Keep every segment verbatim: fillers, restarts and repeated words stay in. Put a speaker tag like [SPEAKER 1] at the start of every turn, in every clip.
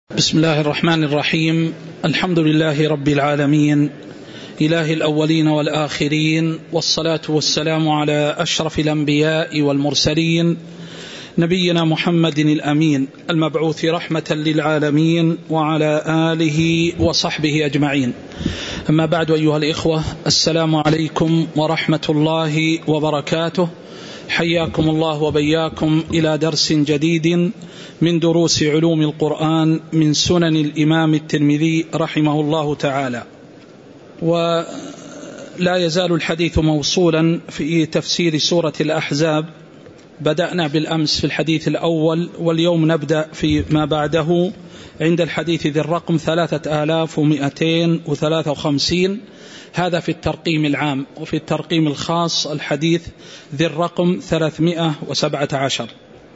[SPEAKER 1] بسم الله الرحمن الرحيم. الحمد لله رب العالمين، إله الأولين والآخرين، والصلاة والسلام على أشرف الأنبياء والمرسلين، نبينا محمد الأمين المبعوث رحمة للعالمين، وعلى آله وصحبه أجمعين. أما بعد، أيها الإخوة، السلام عليكم ورحمة الله وبركاته. حياكم الله وبياكم إلى درس جديد من دروس علوم القرآن من سنن الإمام الترمذي رحمه الله تعالى. ولا يزال الحديث موصولا في تفسير سورة الأحزاب. بدأنا بالأمس في الحديث الأول، واليوم نبدأ في ما بعده عند الحديث ذي الرقم ثلاثة آلاف ومئتين وثلاثة وخمسين. هذا في الترقيم العام، وفي الترقيم الخاص الحديث ذي الرقم ثلاثمائة وسبعة عشر.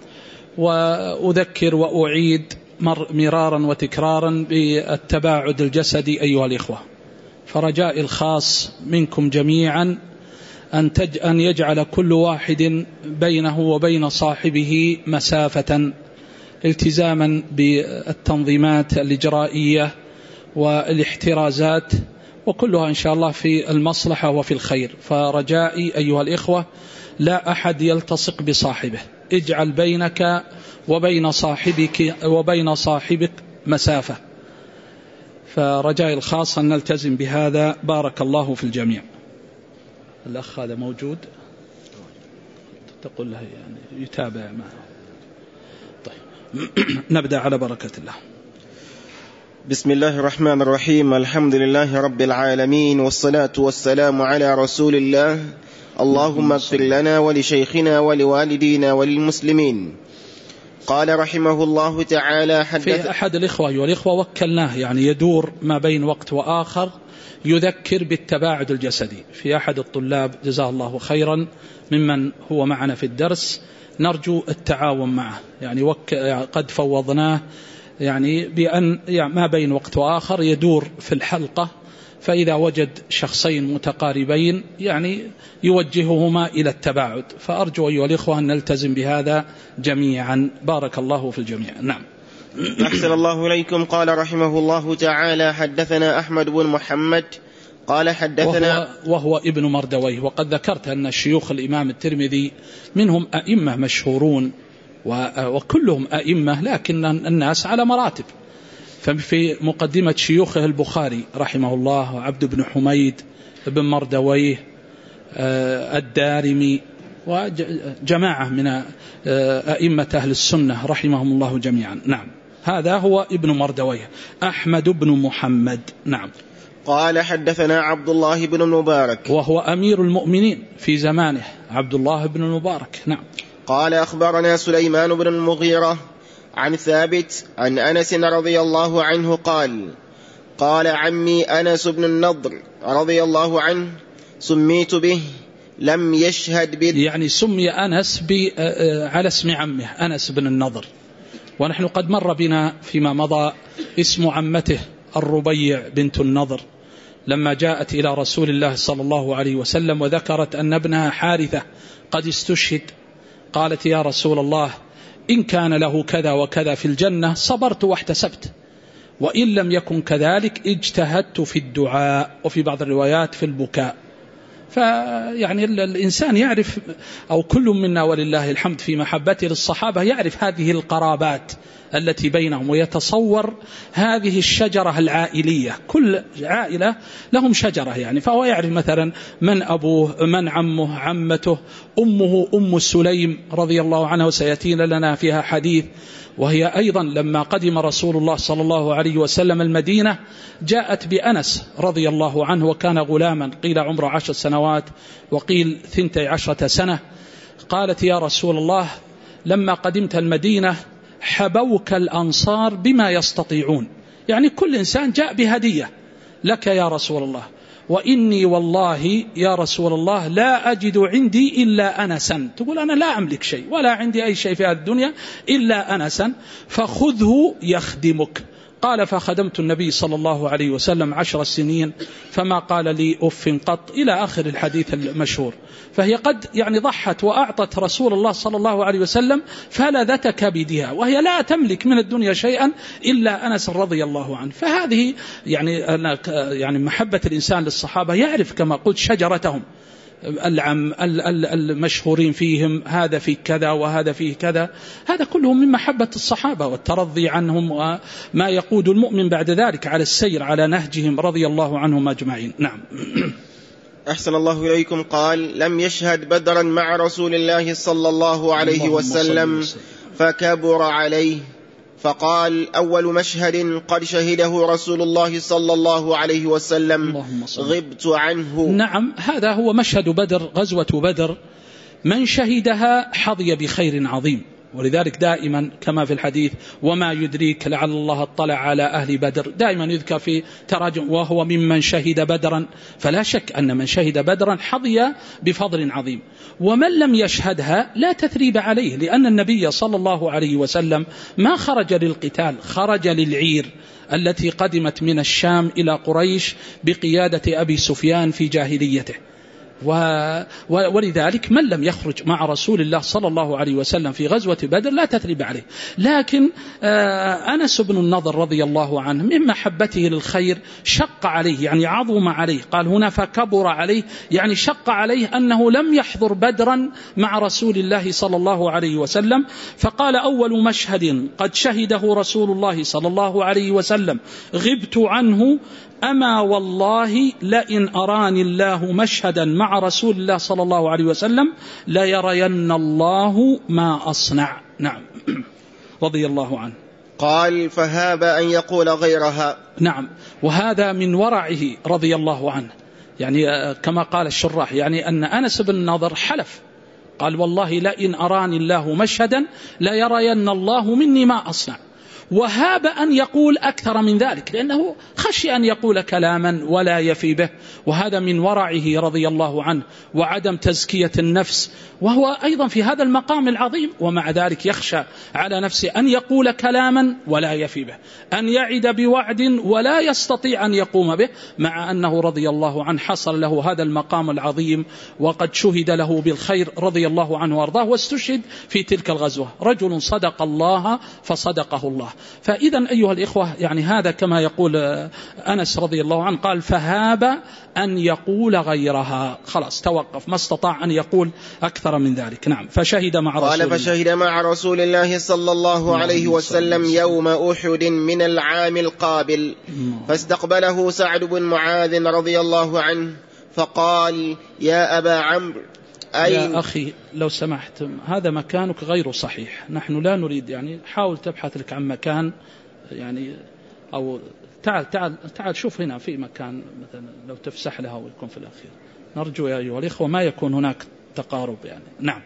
[SPEAKER 1] وأذكر وأعيد مرارا وتكرارا بالتباعد الجسدي أيها الإخوة، فرجاء الخاص منكم جميعا أن, تج أن يجعل كل واحد بينه وبين صاحبه مسافة، التزاما بالتنظيمات الإجرائية والاحترازات، وكلها إن شاء الله في المصلحة وفي الخير. فرجائي أيها الإخوة، لا أحد يلتصق بصاحبه، اجعل بينك وبين صاحبك وبين صاحبك مسافة. فرجائي الخاص أن نلتزم بهذا. بارك الله في الجميع. الأخ هذا موجود، تقول له يعني يتابع معه. طيب نبدأ على بركة الله.
[SPEAKER 2] بسم الله الرحمن الرحيم. الحمد لله رب العالمين، والصلاة والسلام على رسول الله. اللهم اغفر لنا ولشيخنا ولوالدينا وللمسلمين. قال رحمه الله تعالى: حدث
[SPEAKER 1] في أحد الإخوة أيها الإخوة وكلناه، يعني يدور ما بين وقت وآخر يذكر بالتباعد الجسدي. في أحد الطلاب جزاه الله خيرا ممن هو معنا في الدرس، نرجو التعاون معه، يعني وك... قد فوضناه يعني بأن يعني ما بين وقت وآخر يدور في الحلقة، فإذا وجد شخصين متقاربين يعني يوجههما إلى التباعد. فأرجو أيها الإخوة أن نلتزم بهذا جميعا. بارك الله في الجميع. نعم.
[SPEAKER 2] أحسن الله إليكم. قال رحمه الله تعالى: حدثنا أحمد بن محمد قال حدثنا
[SPEAKER 1] وهو, وهو ابن مردويه. وقد ذكرت أن شيوخ الإمام الترمذي منهم أئمة مشهورون وكلهم أئمة، لكن الناس على مراتب. ففي مقدمة شيوخه البخاري رحمه الله وعبد بن حميد ابن مردويه الدارمي وجماعة من أئمة أهل السنة رحمهم الله جميعا. نعم، هذا هو ابن مردويه أحمد بن محمد. نعم.
[SPEAKER 2] قال حدثنا عبد الله بن المبارك
[SPEAKER 1] وهو أمير المؤمنين في زمانه، عبد الله بن المبارك. نعم.
[SPEAKER 2] قال أخبرنا سليمان بن المغيرة عن ثابت عن أنس رضي الله عنه قال: قال عمي أنس بن النضر رضي الله عنه: سميت به لم يشهد بد
[SPEAKER 1] يعني سمي أنس على اسم عمه أنس بن النضر. ونحن قد مر بنا فيما مضى اسم عمته الربيع بنت النضر لما جاءت إلى رسول الله صلى الله عليه وسلم وذكرت أن ابنها حارثة قد استشهد، قالت: يا رسول الله، إن كان له كذا وكذا في الجنة صبرت واحتسبت، وإن لم يكن كذلك اجتهدت في الدعاء، وفي بعض الروايات في البكاء. فيعني الإنسان يعرف، أو كل منا ولله الحمد في محبته للصحابة يعرف هذه القرابات التي بينهم، ويتصور هذه الشجرة العائلية. كل عائلة لهم شجرة يعني، فهو يعرف مثلا من أبوه، من عمه، عمته، أمه أم سليم رضي الله عنها، وسيأتينا لنا فيها حديث. وهي أيضا لما قدم رسول الله صلى الله عليه وسلم المدينة جاءت بأنس رضي الله عنه، وكان غلاما، قيل عمره عشر سنوات وقيل ثنتي عشرة سنة. قالت: يا رسول الله، لما قدمت المدينة حبوك الأنصار بما يستطيعون، يعني كل إنسان جاء بهدية لك يا رسول الله، وإني والله يا رسول الله لا أجد عندي إلا أنسا. تقول أنا لا أملك شيء ولا عندي أي شيء في هذه الدنيا إلا أنسا، فخذه يخدمك قال فخدمت النبي صلى الله عليه وسلم عشر سنين فما قال لي أف قط، إلى آخر الحديث المشهور. فهي قد يعني ضحت وأعطت رسول الله صلى الله عليه وسلم فلذة كبدها، وهي لا تملك من الدنيا شيئا إلا أنس رضي الله عنه. فهذه يعني يعني محبة الإنسان للصحابة، يعرف كما قلت شجرتهم، العم المشهورين فيهم، هذا في كذا وهذا فيه كذا، هذا كله من محبة الصحابة والترضي عنهم، وما يقود المؤمن بعد ذلك على السير على نهجهم رضي الله عنهم أجمعين. نعم.
[SPEAKER 2] أحسن الله إليكم. قال: لم يشهد بدرا مع رسول الله صلى الله عليه وسلم فكبر عليه، فقال: أول مشهد قد شهده رسول الله صلى الله عليه وسلم غبت عنه.
[SPEAKER 1] نعم، هذا هو مشهد بدر، غزوة بدر، من شهدها حظي بخير عظيم. ولذلك دائما كما في الحديث: وما يدريك لعل الله اطلع على أهل بدر، دائما يذكر في تراجم وهو ممن شهد بدرا. فلا شك أن من شهد بدرا حظي بفضل عظيم. ومن لم يشهدها لا تثريب عليه، لأن النبي صلى الله عليه وسلم ما خرج للقتال، خرج للعير التي قدمت من الشام إلى قريش بقيادة أبي سفيان في جاهليته. ولذلك من لم يخرج مع رسول الله صلى الله عليه وسلم في غزوة بدر لا تثريب عليه. لكن أنس بن النضر رضي الله عنه من محبته للخير شق عليه، يعني عظم عليه. قال هنا فكبر عليه، يعني شق عليه أنه لم يحضر بدرا مع رسول الله صلى الله عليه وسلم. فقال: أول مشهد قد شهده رسول الله صلى الله عليه وسلم غبت عنه، أما والله لئن أراني الله مشهدا مع رسول الله صلى الله عليه وسلم ليرين الله ما أصنع. نعم. رضي الله عنه.
[SPEAKER 2] قال: فهاب أن يقول غيرها.
[SPEAKER 1] نعم، وهذا من ورعه رضي الله عنه، يعني كما قال الشراح، يعني أن أنس بن النضر حلف، قال: والله لئن أراني الله مشهدا ليرين الله مني ما أصنع. وهاب أن يقول أكثر من ذلك، لأنه خشي أن يقول كلاما ولا يفي به، وهذا من ورعه رضي الله عنه وعدم تزكية النفس، وهو أيضا في هذا المقام العظيم، ومع ذلك يخشى على نفسه أن يقول كلاما ولا يفي به، أن يعد بوعد ولا يستطيع أن يقوم به، مع أنه رضي الله عنه حصل له هذا المقام العظيم وقد شهد له بالخير رضي الله عنه وارضاه، واستشهد في تلك الغزوة. رجل صدق الله فصدقه الله. فإذا أيها الإخوة، يعني هذا كما يقول أنس رضي الله عنه، قال: فهاب أن يقول غيرها، خلاص توقف، ما استطاع أن يقول أكثر من ذلك. نعم. فشهد مع رسول
[SPEAKER 2] قال: فشهد مع رسول الله صلى الله عليه وسلم يوم أحد من العام القابل، فاستقبله سعد بن معاذ رضي الله عنه فقال: يا أبا عمرو
[SPEAKER 1] يا أخي لو سمحت، هذا مكانك غير صحيح، نحن لا نريد، يعني حاول تبحث لك عن مكان، يعني أو تعال تعال تعال شوف هنا في مكان مثلا لو تفسح لها ويكون في الأخير. نرجو يا أيها الإخوة ما يكون هناك تقارب يعني. نعم.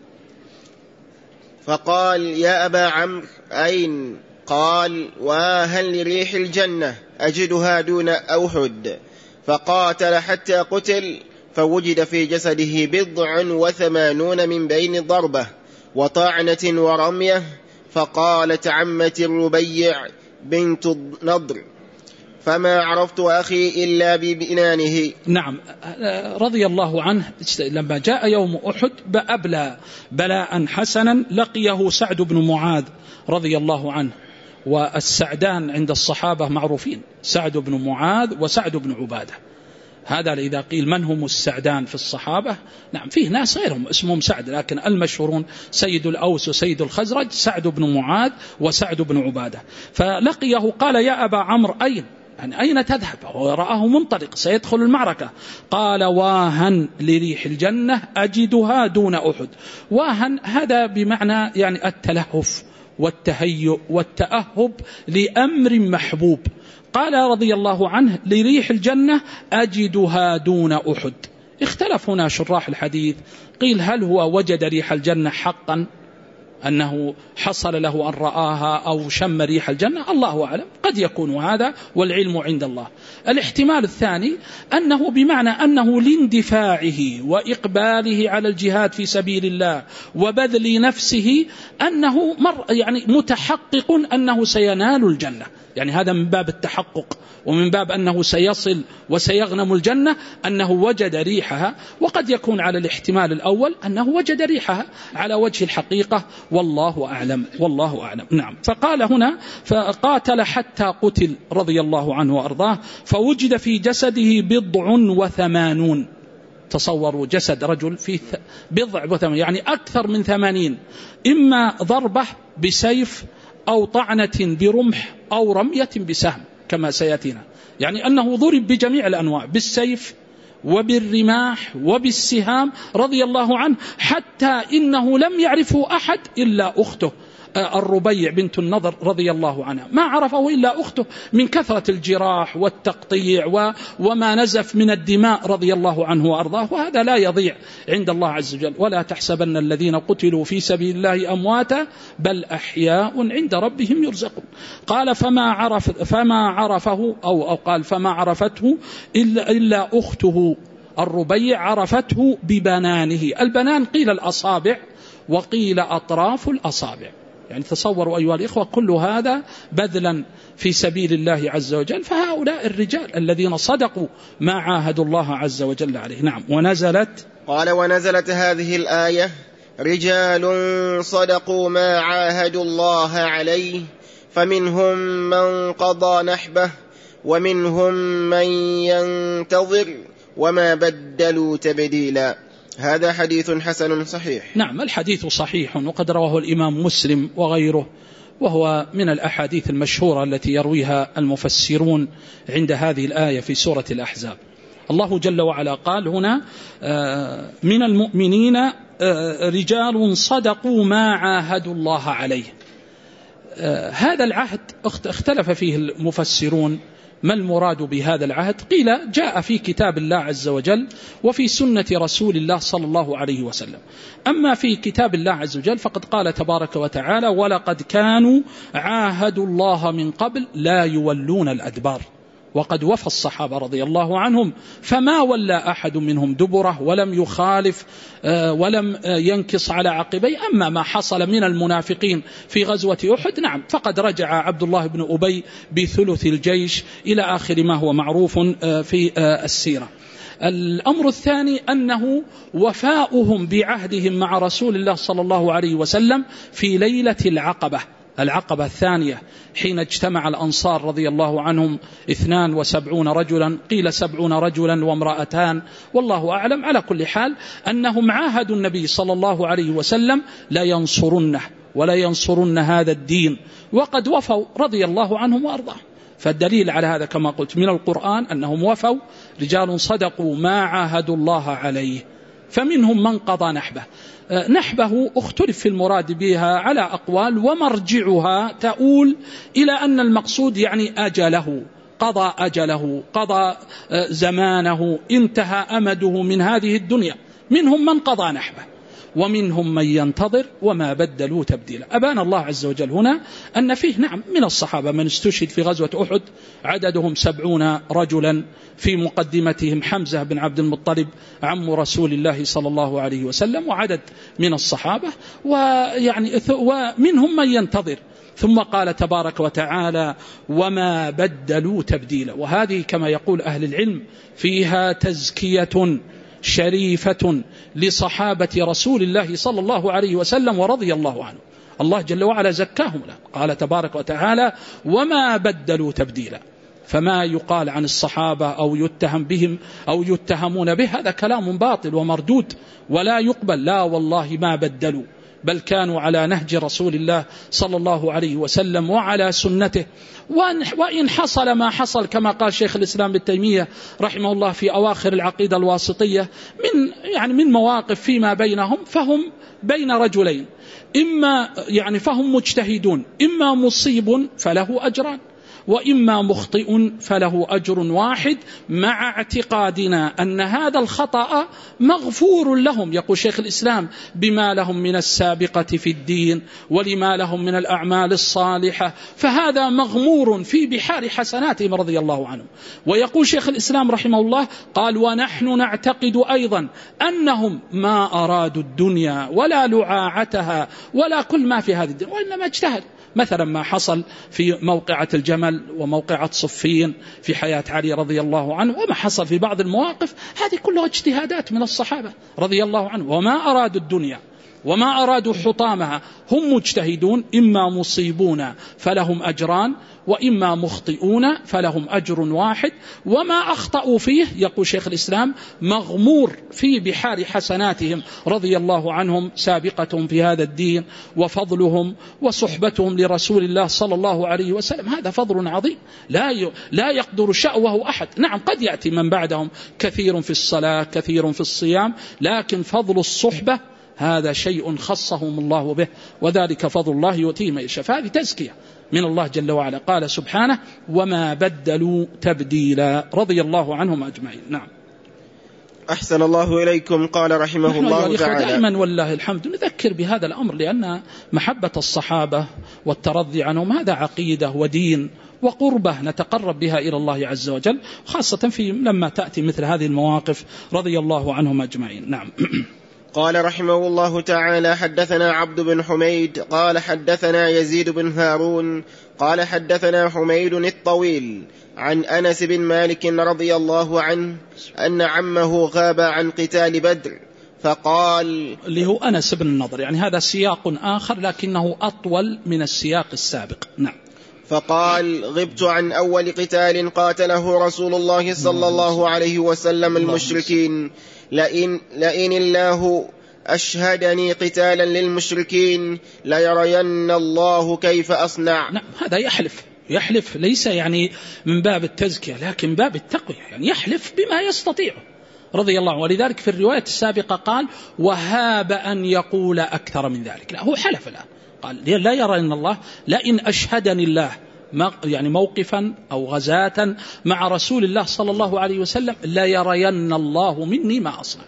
[SPEAKER 2] فقال: يا أبا عمرو أين؟ قال: وهل لريح الجنة أجدها دون أحد. فقاتل حتى قتل، فوجد في جسده بضع وثمانون من بين ضربة وطعنة ورمية. فقالت عمتي الربيع بنت النضر: فما عرفت أخي إلا ببنانه.
[SPEAKER 1] نعم، رضي الله عنه. لما جاء يوم أحد بأبلى بلاء حسنا لقيه سعد بن معاذ رضي الله عنه، والسعدان عند الصحابة معروفين، سعد بن معاذ وسعد بن عبادة. هذا إذا قيل من هم السعدان في الصحابة، نعم فيه ناس غيرهم اسمهم سعد، لكن المشهورون سيد الأوس وسيد الخزرج سعد بن معاذ وسعد بن عبادة. فلقيه قال: يا أبا عمرو أين؟ يعني أين تذهب؟ ورآه منطلق سيدخل المعركة. قال: واهن لريح الجنة أجدها دون أحد. واهن هذا بمعنى يعني التلهف والتهيؤ والتأهب لأمر محبوب. قال رضي الله عنه: لريح الجنة أجدها دون أحد. اختلف هنا شراح الحديث، قيل هل هو وجد ريح الجنة حقا أنه حصل له أن رآها أو شم ريح الجنة، الله أعلم، قد يكون هذا والعلم عند الله. الاحتمال الثاني أنه بمعنى أنه لاندفاعه وإقباله على الجهاد في سبيل الله وبذل نفسه أنه مر يعني متحقق أنه سينال الجنة، يعني هذا من باب التحقق ومن باب أنه سيصل وسيغنم الجنة، أنه وجد ريحها. وقد يكون على الاحتمال الأول أنه وجد ريحها على وجه الحقيقة، والله أعلم والله أعلم. نعم. فقال هنا فقاتل حتى قتل رضي الله عنه وأرضاه، فوجد في جسده بضع وثمانون. تصوروا جسد رجل فيه بضع وثمانون، يعني أكثر من ثمانين، إما ضربة بسيف أو طعنة برمح أو رمية بسهم كما سيأتينا، يعني أنه ضرب بجميع الأنواع، بالسيف وبالرماح وبالسهام رضي الله عنه، حتى إنه لم يعرفه أحد إلا أخته الربيع بنت النضر رضي الله عنها، ما عرفه إلا أخته من كثرة الجراح والتقطيع وما نزف من الدماء رضي الله عنه وأرضاه. وهذا لا يضيع عند الله عز وجل، ولا تحسبن الذين قتلوا في سبيل الله أمواتا بل أحياء عند ربهم يرزقون. قال فما عرف فما عرفه أو, أو قال فما عرفته إلا, إلا أخته الربيع، عرفته ببنانه. البنان قيل الأصابع وقيل أطراف الأصابع، يعني تصوروا أيها الإخوة كل هذا بذلا في سبيل الله عز وجل. فهؤلاء الرجال الذين صدقوا ما عاهدوا الله عز وجل عليه. نعم. ونزلت
[SPEAKER 2] قال ونزلت هذه الآية رجال صدقوا ما عاهدوا الله عليه فمنهم من قضى نحبه ومنهم من ينتظر وما بدلوا تبديلا. هذا حديث حسن صحيح.
[SPEAKER 1] نعم، الحديث صحيح، وقد رواه الإمام مسلم وغيره، وهو من الأحاديث المشهورة التي يرويها المفسرون عند هذه الآية في سورة الأحزاب. الله جل وعلا قال هنا من المؤمنين رجال صدقوا ما عاهدوا الله عليه. هذا العهد اختلف فيه المفسرون، ما المراد بهذا العهد؟ قيل جاء في كتاب الله عز وجل وفي سنة رسول الله صلى الله عليه وسلم. أما في كتاب الله عز وجل فقد قال تبارك وتعالى ولقد كانوا عاهدوا الله من قبل لا يولون الأدبار. وقد وفى الصحابة رضي الله عنهم فما ولى أحد منهم دبره ولم يخالف ولم ينكص على عقبيه. أما ما حصل من المنافقين في غزوة أحد نعم فقد رجع عبد الله بن أبي بثلث الجيش إلى آخر ما هو معروف في السيرة. الأمر الثاني أنه وفاؤهم بعهدهم مع رسول الله صلى الله عليه وسلم في ليلة العقبة، العقبة الثانية، حين اجتمع الأنصار رضي الله عنهم اثنان وسبعون رجلا، قيل سبعون رجلا وامرأتان، والله أعلم. على كل حال أنهم عاهدوا النبي صلى الله عليه وسلم لا ينصرنه ولا ينصرن هذا الدين، وقد وفوا رضي الله عنهم وأرضاهم. فالدليل على هذا كما قلت من القرآن أنهم وفوا، رجال صدقوا ما عاهدوا الله عليه، فمنهم من قضى نحبه. نحبه اختلف في المراد بها على أقوال، ومرجعها تؤول إلى أن المقصود يعني أجله، قضى أجله، قضى زمانه، انتهى أمده من هذه الدنيا. منهم من قضى نحبه ومنهم من ينتظر وما بدلوا تبديلا. أبان الله عز وجل هنا أن فيه نعم من الصحابة من استشهد في غزوة أحد، عددهم سبعون رجلا، في مقدمتهم حمزة بن عبد المطلب عم رسول الله صلى الله عليه وسلم، وعدد من الصحابة، ويعني ومنهم من ينتظر. ثم قال تبارك وتعالى وما بدلوا تبديلا. وهذه كما يقول أهل العلم فيها تزكية شريفة لصحابة رسول الله صلى الله عليه وسلم ورضي الله عنه. الله جل وعلا زكاهم له، قال تبارك وتعالى وما بدلوا تبديلا. فما يقال عن الصحابة أو يتهم بهم أو يتهمون به هذا كلام باطل ومردود ولا يقبل، لا والله ما بدلوا، بل كانوا على نهج رسول الله صلى الله عليه وسلم وعلى سنته. وإن حصل ما حصل كما قال شيخ الإسلام ابن تيمية رحمه الله في أواخر العقيدة الواسطية من يعني من مواقف فيما بينهم، فهم بين رجلين، إما يعني فهم مجتهدون، إما مصيب فله أجران، وإما مخطئ فله أجر واحد، مع اعتقادنا أن هذا الخطأ مغفور لهم. يقول شيخ الإسلام: بما لهم من السابقة في الدين ولما لهم من الأعمال الصالحة، فهذا مغمور في بحار حسناتهم رضي الله عنهم. ويقول شيخ الإسلام رحمه الله: قال: ونحن نعتقد أيضا أنهم ما أرادوا الدنيا ولا لعاعتها ولا كل ما في هذه الدنيا، وإنما اجتهد. مثلا ما حصل في موقعة الجمل وموقعة صفين في حياة علي رضي الله عنه، وما حصل في بعض المواقف، هذه كلها اجتهادات من الصحابة رضي الله عنه. وما أرادوا الدنيا وما أرادوا حطامها، هم مجتهدون، إما مصيبون فلهم أجران وإما مخطئون فلهم أجر واحد، وما أخطأوا فيه يقول شيخ الإسلام مغمور في بحار حسناتهم رضي الله عنهم، سابقتهم في هذا الدين وفضلهم وصحبتهم لرسول الله صلى الله عليه وسلم، هذا فضل عظيم لا لا يقدر شأوه أحد. نعم قد يأتي من بعدهم كثير في الصلاة كثير في الصيام، لكن فضل الصحبة هذا شيء خصهم الله به، وذلك فضل الله يؤتيه من يشاء. فهذه تزكية من الله جل وعلا. قال سبحانه: وما بدلوا تبديلا، رضي الله عنهم أجمعين. نعم.
[SPEAKER 2] أحسن الله إليكم. قال رحمه الله تعالى:
[SPEAKER 1] دائما والله الحمد نذكر بهذا الأمر، لأن محبة الصحابة والترضي عنهم هذا عقيدة ودين وقربة نتقرب بها إلى الله عز وجل، خاصة في لما تأتي مثل هذه المواقف رضي الله عنهم أجمعين. نعم.
[SPEAKER 2] قال رحمه الله تعالى: حدثنا عبد بن حميد قال حدثنا يزيد بن هارون قال حدثنا حميد الطويل عن أنس بن مالك رضي الله عنه أن عمه غاب عن قتال بدر فقال،
[SPEAKER 1] اللي هو أنس بن النضر، يعني هذا سياق آخر لكنه أطول من السياق السابق. نعم.
[SPEAKER 2] فقال: غبت عن أول قتال قاتله رسول الله صلى الله عليه وسلم المشركين، لئن, لئن الله أشهدني قتالا للمشركين ليرين الله كيف أصنع.
[SPEAKER 1] نعم، هذا يحلف يحلف ليس يعني من باب التزكية لكن باب التقوية، يعني يحلف بما يستطيع رضي الله عنه. ولذلك في الرواية السابقة قال: وهاب أن يقول أكثر من ذلك. لا، هو حلف الآن قال: لا يرين الله، لئن أشهدني الله يعني موقفا أو غزاة مع رسول الله صلى الله عليه وسلم لا يرين الله مني ما أصنع.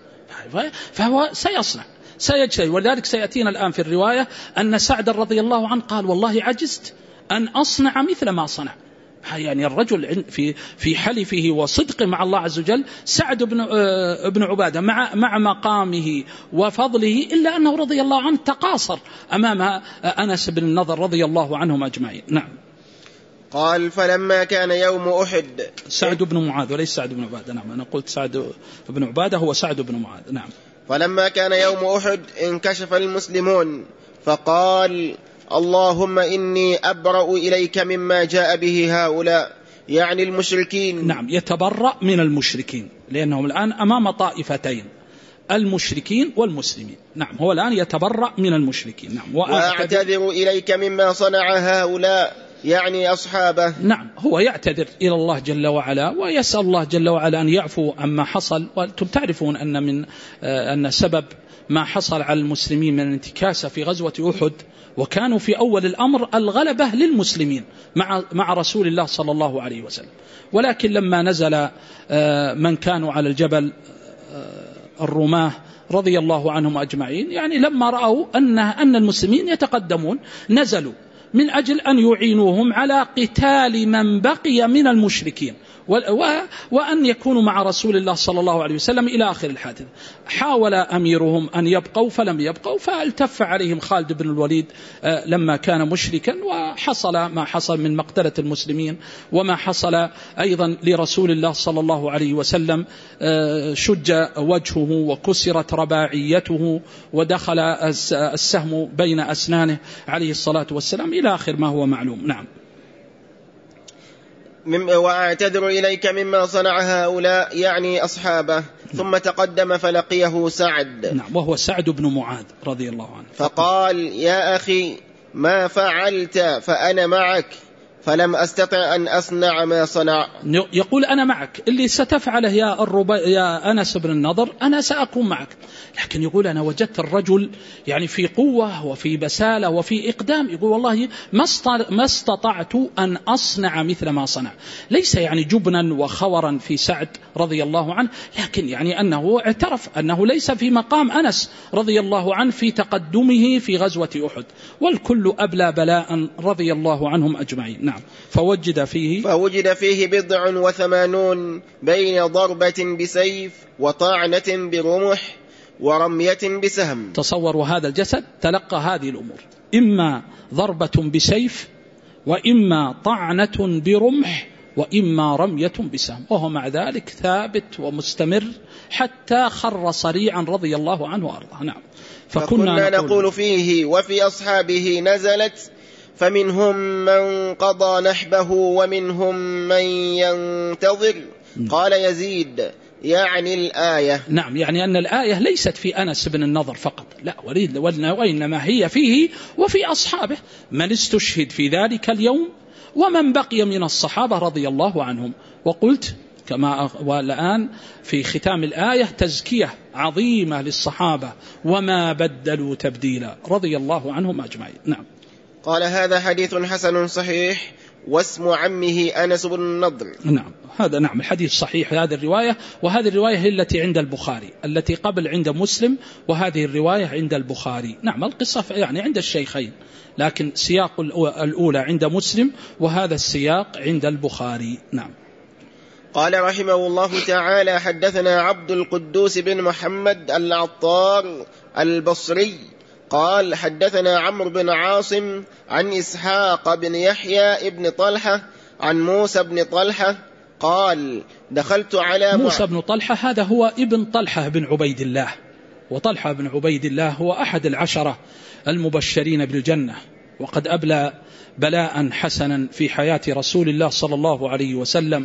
[SPEAKER 1] فهو سيصنع سيجتهد. ولذلك سيأتينا الآن في الرواية أن سعد رضي الله عنه قال: والله عجزت أن أصنع مثل ما صنع. يعني الرجل في في حلفه وصدقه مع الله عز وجل، سعد بن ابن عبادة مع مع مقامه وفضله، إلا أنه رضي الله عنه تقاصر أمام أنس بن النضر رضي الله عنهم أجمعين. نعم.
[SPEAKER 2] قال: فلما كان يوم أحد،
[SPEAKER 1] سعد بن معاذ وليس سعد بن عبادة. نعم، أنا قلت سعد بن عبادة هو سعد بن معاذ. نعم.
[SPEAKER 2] فلما كان يوم أحد انكشف المسلمون فقال: اللهم إني أبرأ إليك مما جاء به هؤلاء، يعني المشركين.
[SPEAKER 1] نعم، يتبرأ من المشركين لأنهم الآن أمام طائفتين، المشركين والمسلمين. نعم، هو الآن يتبرأ من المشركين. نعم.
[SPEAKER 2] وأعتذر إليك مما صنع هؤلاء، يعني أصحابه.
[SPEAKER 1] نعم، هو يعتذر إلى الله جل وعلا ويسأل الله جل وعلا أن يعفو عما حصل. وأنتم تعرفون أن من أن سبب ما حصل على المسلمين من الانتكاسة في غزوة أحد، وكانوا في أول الأمر الغلبة للمسلمين مع مع رسول الله صلى الله عليه وسلم، ولكن لما نزل من كانوا على الجبل الرماه رضي الله عنهم أجمعين، يعني لما رأوا أن أن المسلمين يتقدمون نزلوا من أجل أن يعينوهم على قتال من بقي من المشركين وأن يكونوا مع رسول الله صلى الله عليه وسلم إلى آخر الحادث. حاول أميرهم أن يبقوا فلم يبقوا، فالتف عليهم خالد بن الوليد لما كان مشركا، وحصل ما حصل من مقتلة المسلمين، وما حصل أيضا لرسول الله صلى الله عليه وسلم، شج وجهه وكسرت رباعيته ودخل السهم بين أسنانه عليه الصلاة والسلام إلى آخر ما هو معلوم. نعم.
[SPEAKER 2] وأعتذر إليك مما صنع هؤلاء، يعني أصحابه. ثم تقدم فلقيه سعد.
[SPEAKER 1] نعم، وهو سعد بن معاذ رضي الله عنه.
[SPEAKER 2] فقال: يا أخي ما فعلت فأنا معك، فلم أستطع أن أصنع ما صنع.
[SPEAKER 1] يقول أنا معك، اللي ستفعله يا, الربي يا أنس بن النضر أنا سأكون معك، لكن يقول أنا وجدت الرجل يعني في قوة وفي بسالة وفي إقدام، يقول والله ما استطعت أن أصنع مثل ما صنع. ليس يعني جبنا وخورا في سعد رضي الله عنه، لكن يعني أنه اعترف أنه ليس في مقام أنس رضي الله عنه في تقدمه في غزوة أحد، والكل أبلى بلاء رضي الله عنهم أجمعين. نعم. فوجد فيه
[SPEAKER 2] فوجد فيه بضع وثمانون بين ضربة بسيف وطعنة برمح ورمية بسهم.
[SPEAKER 1] تصوروا هذا الجسد تلقى هذه الأمور، إما ضربة بسيف وإما طعنة برمح وإما رمية بسهم، وهو مع ذلك ثابت ومستمر حتى خر صريعا رضي الله عنه وأرضاه. نعم.
[SPEAKER 2] فكنا, فكنا نقول, نقول فيه وفي أصحابه نزلت فمنهم من قضى نحبه ومنهم من ينتظر. قال يزيد يعني الآية.
[SPEAKER 1] نعم، يعني أن الآية ليست في أنس بن النضر فقط، لا، وإنما هي فيه وفي أصحابه من استشهد في ذلك اليوم ومن بقي من الصحابة رضي الله عنهم. وقلت كما والآن في ختام الآية تزكية عظيمة للصحابة وما بدلوا تبديلا رضي الله عنهم أجمعين. نعم.
[SPEAKER 2] قال هذا حديث حسن صحيح واسم عمه أنس بن النضر.
[SPEAKER 1] نعم، هذا نعم الحديث صحيح هذه الرواية، وهذه الرواية هي التي عند البخاري، التي قبل عند مسلم، وهذه الرواية عند البخاري. نعم، القصة يعني عند الشيخين، لكن سياق الأولى عند مسلم وهذا السياق عند البخاري. نعم.
[SPEAKER 2] قال رحمه الله تعالى حدثنا عبد القدوس بن محمد العطار البصري قال حدثنا عمرو بن عاصم عن إسحاق بن يحيى بن طلحة عن موسى بن طلحة قال دخلت على
[SPEAKER 1] موسى بن طلحة هذا هو ابن طلحة بن عبيد الله، وطلحة بن عبيد الله هو أحد العشرة المبشرين بالجنة، وقد أبلى بلاء حسنا في حياة رسول الله صلى الله عليه وسلم،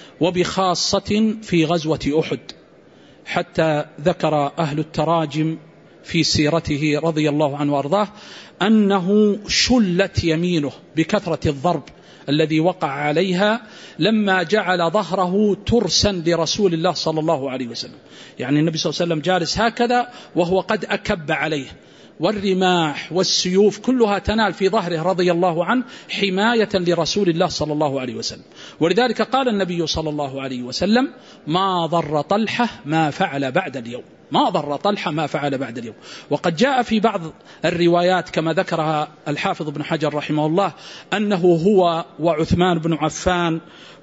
[SPEAKER 1] وبخاصة في غزوة أحد، حتى ذكر أهل التراجم في سيرته رضي الله عنه وارضاه أنه شلت يمينه بكثرة الضرب الذي وقع عليها لما جعل ظهره ترسا لرسول الله صلى الله عليه وسلم. يعني النبي صلى الله عليه وسلم جالس هكذا وهو قد أكب عليه، والرماح والسيوف كلها تنال في ظهره رضي الله عنه حماية لرسول الله صلى الله عليه وسلم. ولذلك قال النبي صلى الله عليه وسلم ما ضر طلحة ما فعل بعد اليوم، ما ضر طلحة ما فعل بعد اليوم. وقد جاء في بعض الروايات كما ذكرها الحافظ ابن حجر رحمه الله أنه هو وعثمان بن عفان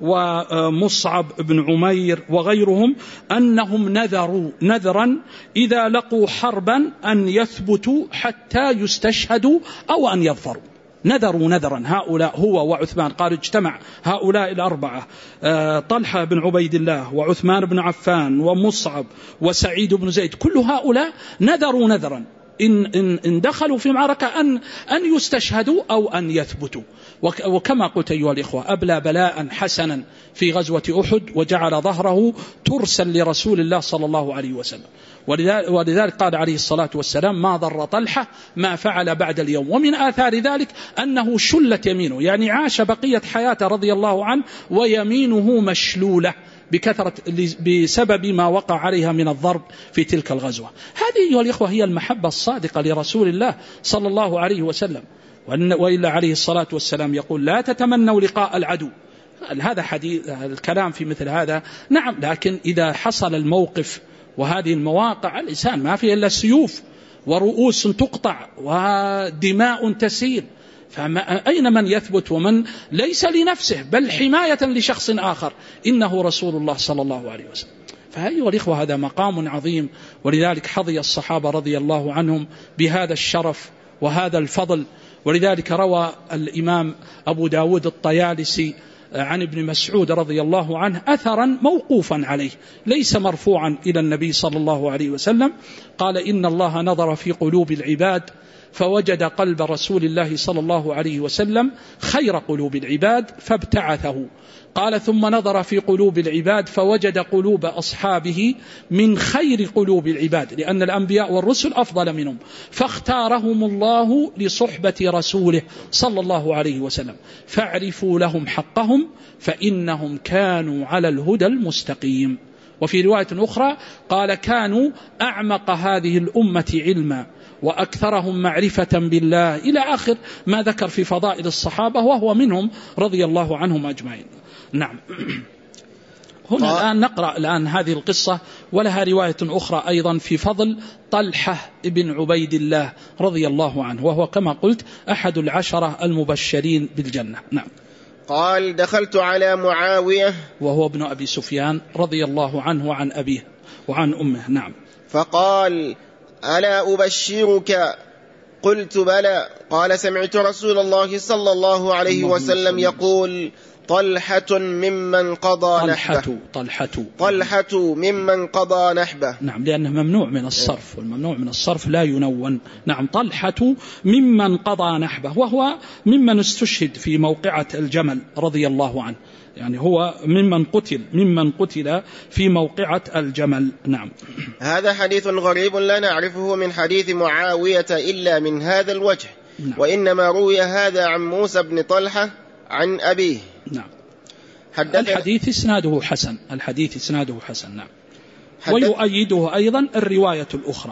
[SPEAKER 1] ومصعب بن عمير وغيرهم أنهم نذروا نذرا إذا لقوا حربا أن يثبتوا حتى يستشهدوا أو أن يظفروا. نذروا نذرا هؤلاء هو وعثمان، قالوا اجتمع هؤلاء الأربعة طلحة بن عبيد الله وعثمان بن عفان ومصعب وسعيد بن زيد، كل هؤلاء نذروا نذرا إن, إن, إن دخلوا في معركة أن, أن يستشهدوا أو أن يثبتوا. وكما قلت أيها الإخوة أبلى بلاء حسنا في غزوة أحد وجعل ظهره ترسا لرسول الله صلى الله عليه وسلم، ولذلك قال عليه الصلاة والسلام ما ضر طلحة ما فعل بعد اليوم. ومن آثار ذلك أنه شلت يمينه، يعني عاش بقية حياته رضي الله عنه ويمينه مشلولة بكثرة بسبب ما وقع عليها من الضرب في تلك الغزوة. هذه أيها الإخوة هي المحبة الصادقة لرسول الله صلى الله عليه وسلم، وإلا عليه الصلاة والسلام يقول لا تتمنوا لقاء العدو. هذا حديث الكلام في مثل هذا نعم، لكن إذا حصل الموقف وهذه المواقع الإنسان ما فيه إلا سيوف ورؤوس تقطع ودماء تسيل، فأين من يثبت ومن ليس لنفسه بل حماية لشخص آخر إنه رسول الله صلى الله عليه وسلم. فأيها الإخوة هذا مقام عظيم، ولذلك حظي الصحابة رضي الله عنهم بهذا الشرف وهذا الفضل. ولذلك روى الإمام أبو داود الطيالسي عن ابن مسعود رضي الله عنه أثرا موقوفا عليه ليس مرفوعا إلى النبي صلى الله عليه وسلم، قال إن الله نظر في قلوب العباد فوجد قلب رسول الله صلى الله عليه وسلم خير قلوب العباد فابتعثه. قال ثم نظر في قلوب العباد فوجد قلوب أصحابه من خير قلوب العباد، لأن الأنبياء والرسل أفضل منهم، فاختارهم الله لصحبة رسوله صلى الله عليه وسلم. فاعرفوا لهم حقهم فإنهم كانوا على الهدى المستقيم. وفي رواية أخرى قال كانوا أعمق هذه الأمة علما وأكثرهم معرفة بالله، إلى آخر ما ذكر في فضائل الصحابة، وهو منهم رضي الله عنهم أجمعين. نعم. هنا الآن نقرأ الآن هذه القصة، ولها رواية أخرى أيضا في فضل طلحة بن عبيد الله رضي الله عنه، وهو كما قلت أحد العشرة المبشرين بالجنة. نعم.
[SPEAKER 2] قال دخلت على معاوية
[SPEAKER 1] وهو ابن أبي سفيان رضي الله عنه وعن أبيه وعن أمه. نعم.
[SPEAKER 2] فقال ألا أبشرك؟ قلت بلى. قال سمعت رسول الله صلى الله عليه وسلم يقول طلحة ممن قضى نحبه.
[SPEAKER 1] طلحة
[SPEAKER 2] طلحة ممن قضى نحبه.
[SPEAKER 1] نعم، لأنه ممنوع من الصرف، والممنوع من الصرف لا ينون. نعم، طلحة ممن قضى نحبه، وهو ممن استشهد في موقعة الجمل رضي الله عنه، يعني هو ممن قتل ممن قتل في موقعة الجمل. نعم.
[SPEAKER 2] هذا حديث غريب لا نعرفه من حديث معاوية إلا من هذا الوجه. نعم. وإنما روي هذا عن موسى بن طلحة عن أبيه.
[SPEAKER 1] نعم. الحديث إسناده حسن، الحديث إسناده حسن. نعم. ويؤيده أيضا الرواية الأخرى.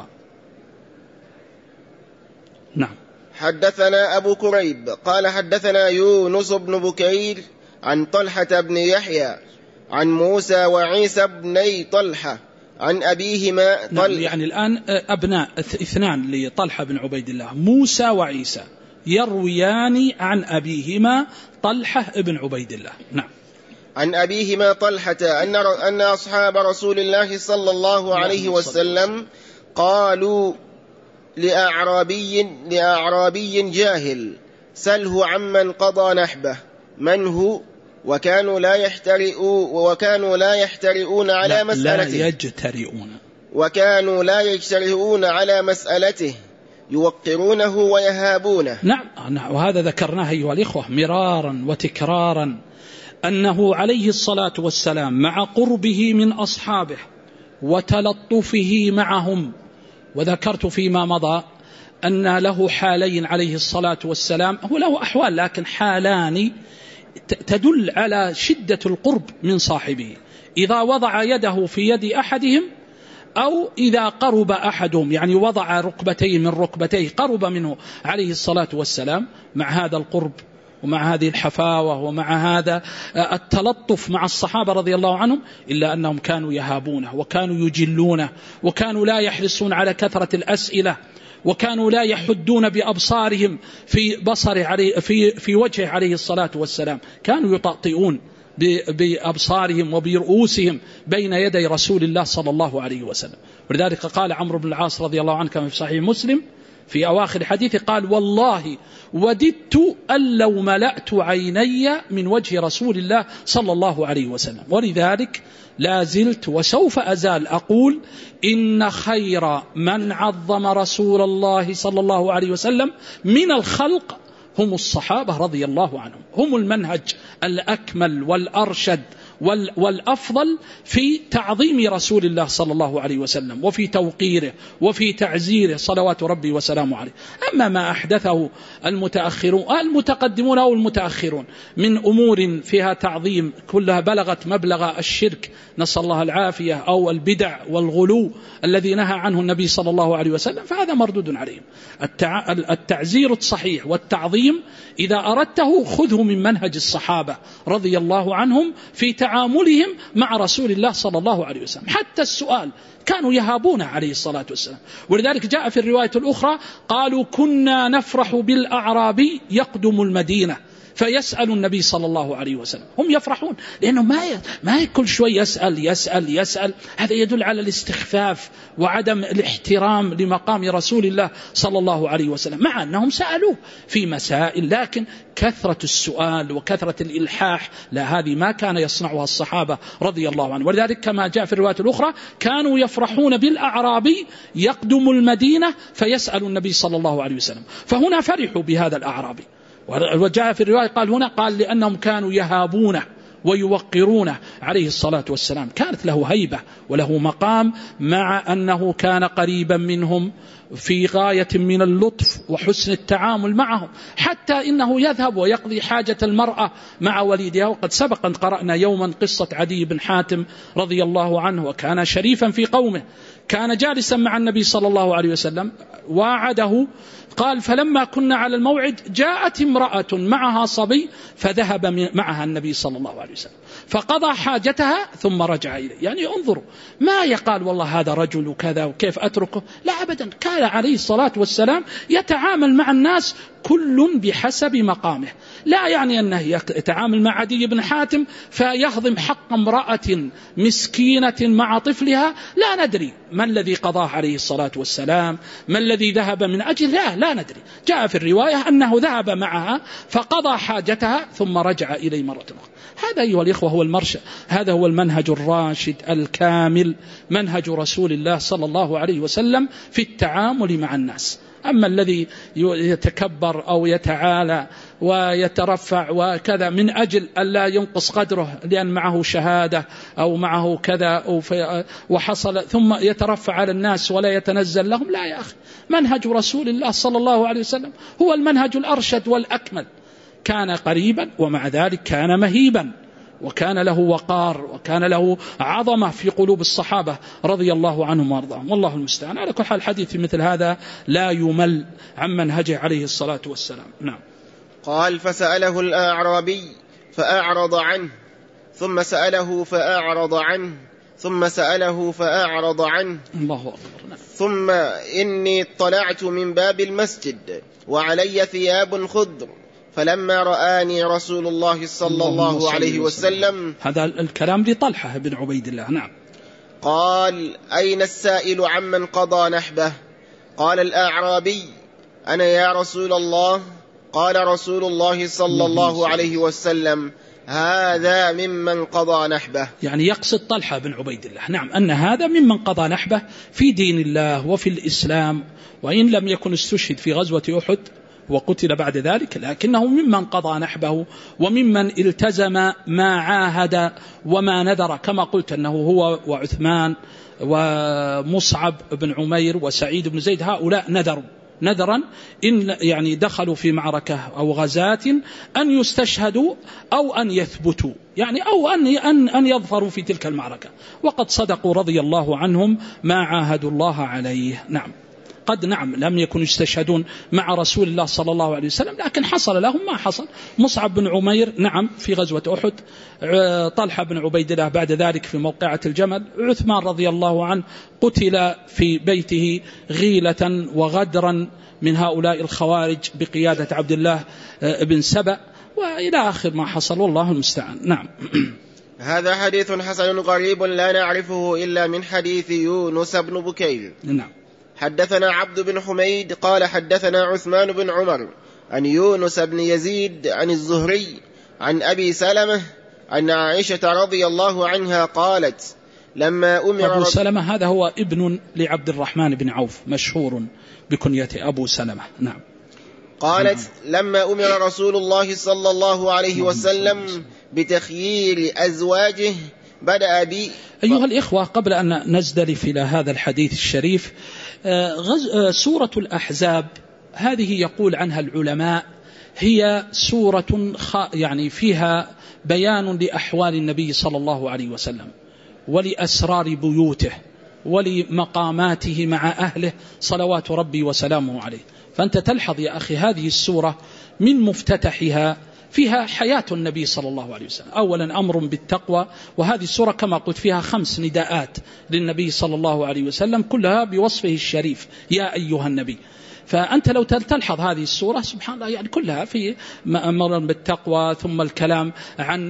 [SPEAKER 1] نعم.
[SPEAKER 2] حدثنا أبو كريب قال حدثنا يونس بن بكير عن طلحة بن يحيى عن موسى وعيسى بني طلحة عن أبيهما طلحة.
[SPEAKER 1] نعم، يعني الآن أبناء اثنان لطلحة بن عبيد الله، موسى وعيسى، يرويان عن أبيهما طلحة بن عبيد الله. نعم.
[SPEAKER 2] عن أبيهما طلحة أن أن أصحاب رسول الله صلى الله عليه وسلم قالوا لأعرابي لأعرابي جاهل سله عمن قضى نحبه من هو، وكانوا لا يحترئون وكانوا لا يحترئون على
[SPEAKER 1] لا
[SPEAKER 2] مسألته
[SPEAKER 1] لا يجترئون
[SPEAKER 2] وكانوا لا يجترئون على مسألته يوقرونه ويهابونه.
[SPEAKER 1] نعم، وهذا ذكرناه أيها الإخوة مرارا وتكرارا، أنه عليه الصلاة والسلام مع قربه من أصحابه وتلطفه معهم، وذكرت فيما مضى أن له حالين عليه الصلاة والسلام، هو له أحوال لكن حالان تدل على شدة القرب من صاحبه، إذا وضع يده في يد أحدهم أو إذا قرب أحدهم، يعني وضع ركبتيه من ركبتيه قرب منه عليه الصلاة والسلام. مع هذا القرب ومع هذه الحفاوة ومع هذا التلطف مع الصحابة رضي الله عنهم، إلا أنهم كانوا يهابونه وكانوا يجلونه وكانوا لا يحرصون على كثرة الأسئلة، وكانوا لا يحدون بأبصارهم في بصر عليه في في وجهه عليه الصلاة والسلام، كانوا يطأطئون بأبصارهم وبرؤوسهم بين يدي رسول الله صلى الله عليه وسلم. ولذلك قال عمرو بن العاص رضي الله عنه كما في صحيح مسلم في أواخر حديثه قال والله وددت أن لو ملأت عيني من وجه رسول الله صلى الله عليه وسلم. ولذلك لا زلت وسوف أزال أقول إن خير من عظم رسول الله صلى الله عليه وسلم من الخلق هم الصحابة رضي الله عنهم، هم المنهج الأكمل والأرشد والأفضل في تعظيم رسول الله صلى الله عليه وسلم وفي توقيره وفي تعزيره صلوات ربي وسلامه عليه. أما ما أحدثه المتأخرون المتقدمون أو المتأخرون من أمور فيها تعظيم كلها بلغت مبلغ الشرك نسأل الله العافية، أو البدع والغلو الذي نهى عنه النبي صلى الله عليه وسلم، فهذا مردود عليهم. التعزير الصحيح والتعظيم إذا أردته خذه من منهج الصحابة رضي الله عنهم في تعاملهم مع رسول الله صلى الله عليه وسلم. حتى السؤال كانوا يهابون عليه الصلاة والسلام، ولذلك جاء في الرواية الأخرى قالوا كنا نفرح بالأعرابي يقدم المدينة فيسأل النبي صلى الله عليه وسلم. هم يفرحون لأنه ما ما كل شوي يسأل يسأل يسأل. هذا يدل على الاستخفاف وعدم الاحترام لمقام رسول الله صلى الله عليه وسلم، مع أنهم سألوه في مسائل، لكن كثرة السؤال وكثرة الإلحاح لا، هذه ما كان يصنعها الصحابة رضي الله عنهم. ولذلك كما جاء في الروايات الأخرى كانوا يفرحون بالأعرابي يقدم المدينة فيسأل النبي صلى الله عليه وسلم، فهنا فرحوا بهذا الأعرابي. وجاء في الرواية قال هنا قال لأنهم كانوا يهابونه ويوقرونه عليه الصلاة والسلام، كانت له هيبة وله مقام، مع أنه كان قريبا منهم في غاية من اللطف وحسن التعامل معهم، حتى إنه يذهب ويقضي حاجة المرأة مع وليدها. وقد سبق أن قرأنا يوما قصة عدي بن حاتم رضي الله عنه، وكان شريفا في قومه، كان جالسا مع النبي صلى الله عليه وسلم واعده، قال فلما كنا على الموعد جاءت امرأة معها صبي فذهب معها النبي صلى الله عليه وسلم فقضى حاجتها ثم رجع إليه. يعني انظروا، ما يقال والله هذا رجل وكذا وكيف أتركه، لا أبدا، كان عليه الصلاة والسلام يتعامل مع الناس كل بحسب مقامه. لا يعني أنه يتعامل مع عدي بن حاتم فيهضم حق امرأة مسكينة مع طفلها، لا ندري ما الذي قضاه عليه الصلاة والسلام، ما الذي ذهب من أجل، لا, لا ندري. جاء في الرواية أنه ذهب معها فقضى حاجتها ثم رجع إليه مرة أخرى. هذا أيها الإخوة هو المرشد، هذا هو المنهج الراشد الكامل، منهج رسول الله صلى الله عليه وسلم في التعامل مع الناس. أما الذي يتكبر أو يتعالى ويترفع وكذا من أجل ألا ينقص قدره لأن معه شهادة أو معه كذا وحصل، ثم يترفع على الناس ولا يتنزل لهم، لا يا أخي، منهج رسول الله صلى الله عليه وسلم هو المنهج الأرشد والأكمل. كان قريبا ومع ذلك كان مهيبا، وكان له وقار وكان له عظمة في قلوب الصحابة رضي الله عنهم وارضاهم، والله المستعان. على كل حال الحديث في مثل هذا لا يمل عن منهجه عليه الصلاة والسلام. نعم.
[SPEAKER 2] قال فسأله الأعرابي فأعرض عنه، ثم سأله فأعرض عنه، ثم سأله فأعرض عنه،
[SPEAKER 1] الله أكبر. نعم.
[SPEAKER 2] ثم إني اطلعت من باب المسجد وعلي ثياب خضر، فلما رآني رسول الله صلى الله عليه وسلم.
[SPEAKER 1] هذا الكلام لطلحة بن عبيد الله. نعم.
[SPEAKER 2] قال أين السائل عمن قضى نحبه؟ قال الأعرابي أنا يا رسول الله. قال رسول الله صلى الله عليه وسلم هذا ممن قضى نحبه.
[SPEAKER 1] يعني يقصد طلحة بن عبيد الله، نعم، أن هذا ممن قضى نحبه في دين الله وفي الإسلام، وإن لم يكن استشهد في غزوة أحد وقتل بعد ذلك، لكنه ممن قضى نحبه وممن التزم ما عاهد وما نذر، كما قلت أنه هو وعثمان ومصعب بن عمير وسعيد بن زيد هؤلاء نذروا نذرا إن يعني دخلوا في معركة أو غزاة أن يستشهدوا أو أن يثبتوا، يعني أو أن أن أن يظفروا في تلك المعركة، وقد صدقوا رضي الله عنهم ما عاهدوا الله عليه. نعم. قد نعم لم يكونوا يستشهدون مع رسول الله صلى الله عليه وسلم، لكن حصل لهم ما حصل. مصعب بن عمير نعم في غزوة أحد، طلحة بن عبيد الله بعد ذلك في موقعة الجمل، عثمان رضي الله عنه قتل في بيته غيلة وغدرا من هؤلاء الخوارج بقيادة عبد الله بن سبأ، وإلى آخر ما حصل، والله المستعان. نعم.
[SPEAKER 2] هذا حديث حسن غريب لا نعرفه إلا من حديث يونس بن بكير.
[SPEAKER 1] نعم.
[SPEAKER 2] حدثنا عبد بن حميد قال حدثنا عثمان بن عمر عن يونس بن يزيد عن الزهري عن أبي سلمة عن عائشة رضي الله عنها قالت لما أمر
[SPEAKER 1] أبو سلمة هذا هو ابن لعبد الرحمن بن عوف مشهور بكنيته أبو سلمة. نعم.
[SPEAKER 2] قالت لما أمر رسول الله صلى الله عليه وسلم بتخيير أزواجه بدأ بي.
[SPEAKER 1] أيها الإخوة، قبل أن نزدلف إلى هذا الحديث الشريف، سورة الأحزاب هذه يقول عنها العلماء هي سورة يعني فيها بيان لأحوال النبي صلى الله عليه وسلم ولأسرار بيوته ولمقاماته مع أهله صلوات ربي وسلامه عليه. فأنت تلحظ يا أخي هذه السورة من مفتتحها فيها حياة النبي صلى الله عليه وسلم. أولا أمر بالتقوى، وهذه السورة كما قلت فيها خمس نداءات للنبي صلى الله عليه وسلم كلها بوصفه الشريف، يا أيها النبي. فأنت لو تلحظ هذه السورة سبحان الله يعني كلها في أمر بالتقوى، ثم الكلام عن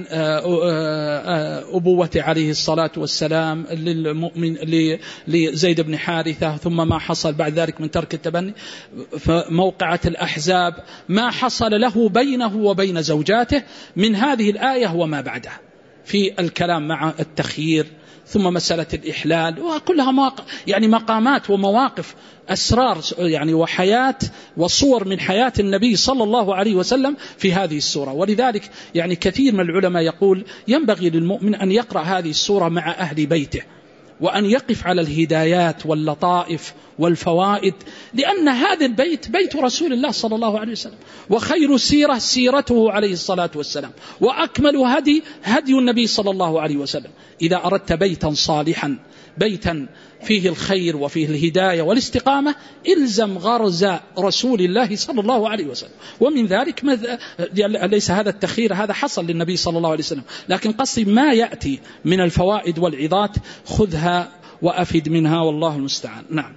[SPEAKER 1] أبوة عليه الصلاة والسلام للمؤمن لزيد بن حارثة، ثم ما حصل بعد ذلك من ترك التبني، موقعة الأحزاب، ما حصل له بينه وبين زوجاته من هذه الآية وما بعدها في الكلام مع التخيير، ثم مسألة الإحلال، وكلها مواقع يعني مقامات ومواقف أسرار يعني وحياة وصور من حياة النبي صلى الله عليه وسلم في هذه السورة. ولذلك يعني كثير من العلماء يقول ينبغي للمؤمن أن يقرأ هذه السورة مع أهل بيته، وأن يقف على الهدايات واللطائف والفوائد، لأن هذا البيت بيت رسول الله صلى الله عليه وسلم، وخير سيرة سيرته عليه الصلاة والسلام، وأكمل هدي هدي النبي صلى الله عليه وسلم. إذا أردت بيتا صالحا، بيتا فيه الخير وفيه الهداية والاستقامة، إلزم غرز رسول الله صلى الله عليه وسلم. ومن ذلك ليس هذا التخيير، هذا حصل للنبي صلى الله عليه وسلم، لكن قصدي ما يأتي من الفوائد والعظات خذها وأفد منها، والله المستعان. نعم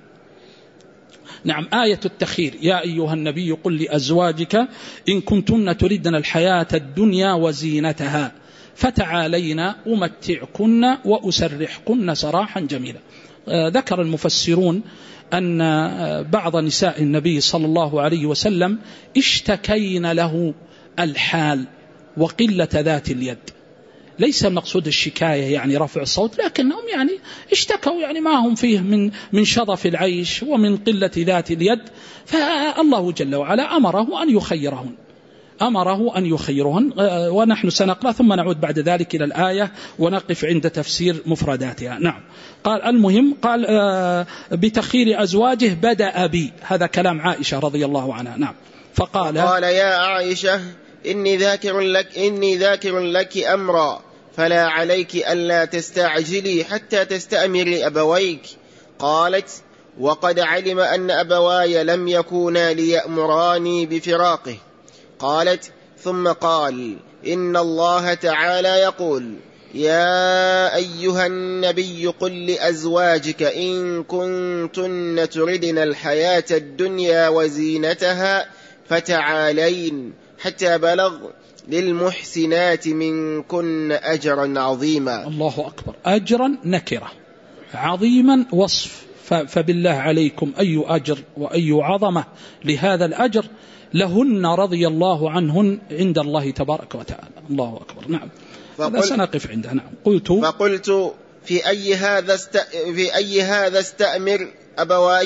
[SPEAKER 1] نعم آية التخيير: يا أيها النبي قل لأزواجك إن كنتن تردن الحياة الدنيا وزينتها فتعالينا أمتعكن وأسرحكن سراحا جميلا. ذكر المفسرون أن بعض نساء النبي صلى الله عليه وسلم اشتكين له الحال وقلة ذات اليد. ليس المقصود الشكاية يعني رفع الصوت، لكنهم يعني اشتكوا يعني ما هم فيه من من شظف العيش ومن قلة ذات اليد، فالله جل وعلا أمره أن يخيرهن أمره أن يخيرهن ونحن سنقرأ ثم نعود بعد ذلك إلى الآية ونقف عند تفسير مفرداتها. نعم قال المهم قال بتخيير أزواجه بدأ بي، هذا كلام عائشة رضي الله عنها. نعم فقال
[SPEAKER 2] قال يا عائشة إني ذاكر لك إني ذاكر لك أمرا فلا عليك ألا تستعجلي حتى تستأمري أبويك. قالت وقد علم أن أبواي لم يكونا ليأمراني بفراقه. قالت ثم قال إن الله تعالى يقول يا أيها النبي قل لأزواجك إن كنتن تردن الحياة الدنيا وزينتها فتعالين حتى بلغ للمحسنات منكن أجرا عظيما.
[SPEAKER 1] الله أكبر، أجرا نكرة، عظيما وصف، فبالله عليكم أي أجر وأي عظمة لهذا الأجر لهن رضي الله عنهن عند الله تبارك وتعالى. الله أكبر. نعم هذا سنقف عنده. نعم قلت
[SPEAKER 2] فقلت في أي هذا است... في أي هذا استأمر أبواي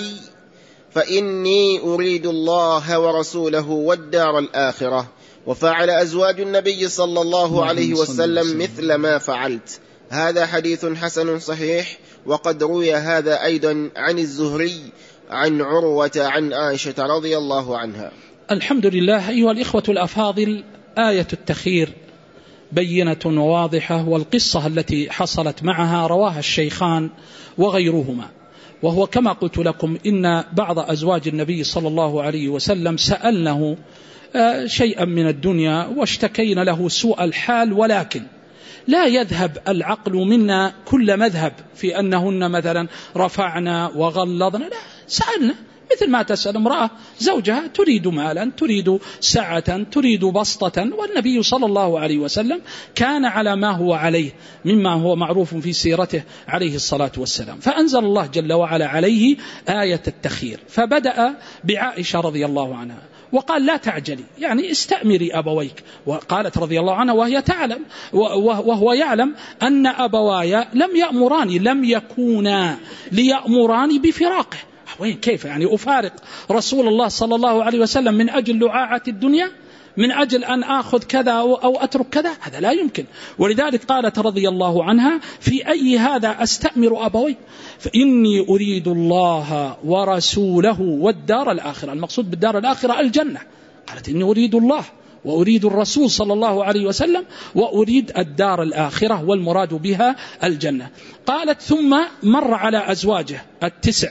[SPEAKER 2] فإني أريد الله ورسوله والدار الآخرة. وفعل أزواج النبي صلى الله عليه وسلم مثل ما فعلت. هذا حديث حسن صحيح، وقد روي هذا أيضا عن الزهري عن عروة عن عائشة رضي الله عنها.
[SPEAKER 1] الحمد لله. أيها الإخوة الأفاضل، آية التخيير بينة وواضحة، والقصة التي حصلت معها رواها الشيخان وغيرهما. وهو كما قلت لكم إن بعض أزواج النبي صلى الله عليه وسلم سألنه شيئا من الدنيا واشتكين له سوء الحال، ولكن لا يذهب العقل منا كل مذهب في أنهن مثلا رفعنا وغلظنا، لا، سألنا مثل ما تسأل امرأة زوجها تريد مالا، تريد سعة، تريد بسطة، والنبي صلى الله عليه وسلم كان على ما هو عليه مما هو معروف في سيرته عليه الصلاة والسلام. فأنزل الله جل وعلا عليه آية التخيير، فبدأ بعائشة رضي الله عنها وقال لا تعجلي، يعني استأمري أبويك. وقالت رضي الله عنها وهي تعلم وهو يعلم أن أبوايا لم يأمراني، لم يكونا ليأمراني بفراقه. وين كيف يعني أفارق رسول الله صلى الله عليه وسلم من أجل لعاعة الدنيا، من أجل أن آخذ كذا أو أترك كذا؟ هذا لا يمكن. ولذلك قالت رضي الله عنها في أي هذا أستأمر أبوي فإني أريد الله ورسوله والدار الآخرة. المقصود بالدار الآخرة الجنة. قالت إني أريد الله وأريد الرسول صلى الله عليه وسلم وأريد الدار الآخرة، والمراد بها الجنة. قالت ثم مر على أزواجه التسع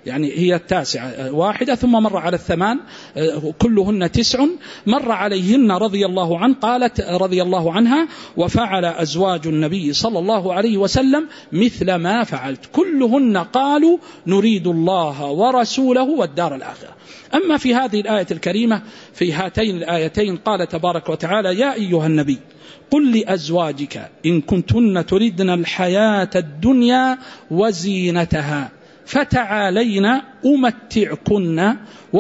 [SPEAKER 1] يعني هي التاسعة واحدة ثم مر على الثمان كلهن تسع مر عليهن رضي الله عنه. قالت رضي الله عنها: وفعل أزواج النبي صلى الله عليه وسلم مثل ما فعلت، كلهن قالوا نريد الله ورسوله والدار الآخرة. أما في هذه الآية الكريمة في هاتين الآيتين قال تبارك وتعالى: يا أيها النبي قل لأزواجك إن كنتن تردن الحياة الدنيا وزينتها فتعالين أمتعكن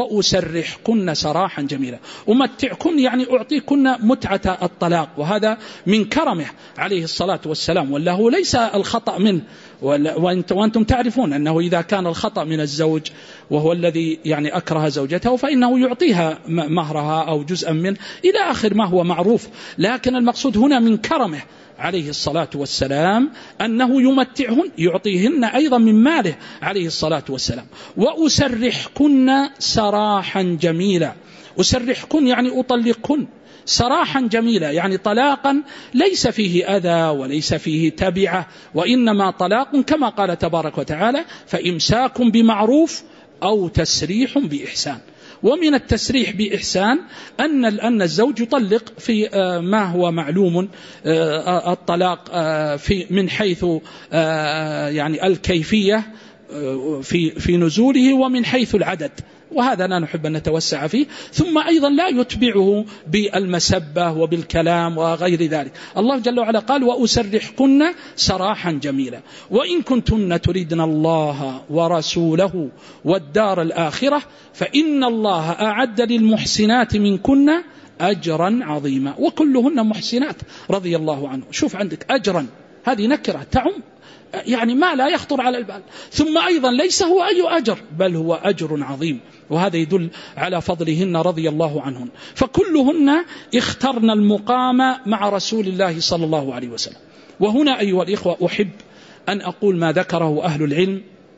[SPEAKER 1] وأسرحكن سراحا جميلا. أمتعكن يعني أعطيكن متعة الطلاق، وهذا من كرمه عليه الصلاة والسلام، والله ليس الخطأ منه، وأنتم تعرفون أنه إذا كان الخطأ من الزوج وهو الذي يعني أكره زوجته فإنه يعطيها مهرها أو جزءا منه إلى آخر ما هو معروف، لكن المقصود هنا من كرمه عليه الصلاة والسلام أنه يمتعهن، يعطيهن أيضا من ماله عليه الصلاة والسلام. وأسرحكن سراحا جميلا، أسرحكن يعني أطلقكن سراحا جميلا، يعني طلاقا ليس فيه أذى وليس فيه تبعة، وإنما طلاق كما قال تبارك وتعالى: فإمساك بمعروف أو تسريح بإحسان. ومن التسريح بإحسان أن أن الزوج يطلق في ما هو معلوم الطلاق في من حيث يعني الكيفية في في نزوله ومن حيث العدد، وهذا لا نحب أن نتوسع فيه. ثم أيضا لا يتبعه بالمسبة وبالكلام وغير ذلك. الله جل وعلا قال: وأسرحكن سراحا جميلا وإن كنتن تريدن الله ورسوله والدار الآخرة فإن الله أعد للمحسنات منكن أجرا عظيما. وكلهن محسنات رضي الله عنه. شوف عندك أجرا، هذه نكرة تعم يعني ما لا يخطر على البال، ثم أيضا ليس هو أي أجر بل هو أجر عظيم، وهذا يدل على فضلهن رضي الله عنهن. فكلهن اخترن المقام مع رسول الله صلى الله عليه وسلم. وهنا أيها الإخوة أحب أن أقول ما ذكره أهل العلم،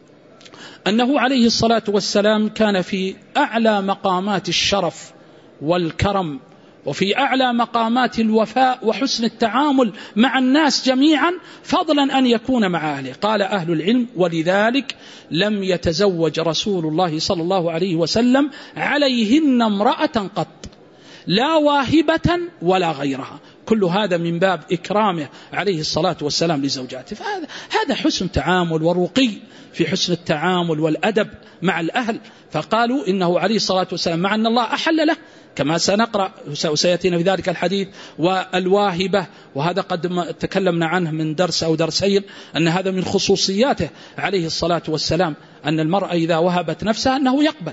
[SPEAKER 1] أنه عليه الصلاة والسلام كان في أعلى مقامات الشرف والكرم وفي أعلى مقامات الوفاء وحسن التعامل مع الناس جميعا، فضلا أن يكون مع أهله. قال أهل العلم: ولذلك لم يتزوج رسول الله صلى الله عليه وسلم عليهن امرأة قط، لا واهبة ولا غيرها. كل هذا من باب إكرامه عليه الصلاة والسلام لزوجاته. فهذا هذا حسن تعامل ورقي في حسن التعامل والأدب مع الأهل. فقالوا إنه عليه الصلاة والسلام مع أن الله أحل له كما سنقرأ وسيأتينا في ذلك الحديث والواهبة، وهذا قد تكلمنا عنه من درس أو درسين، أن هذا من خصوصياته عليه الصلاة والسلام أن المرأة إذا وهبت نفسها أنه يقبل.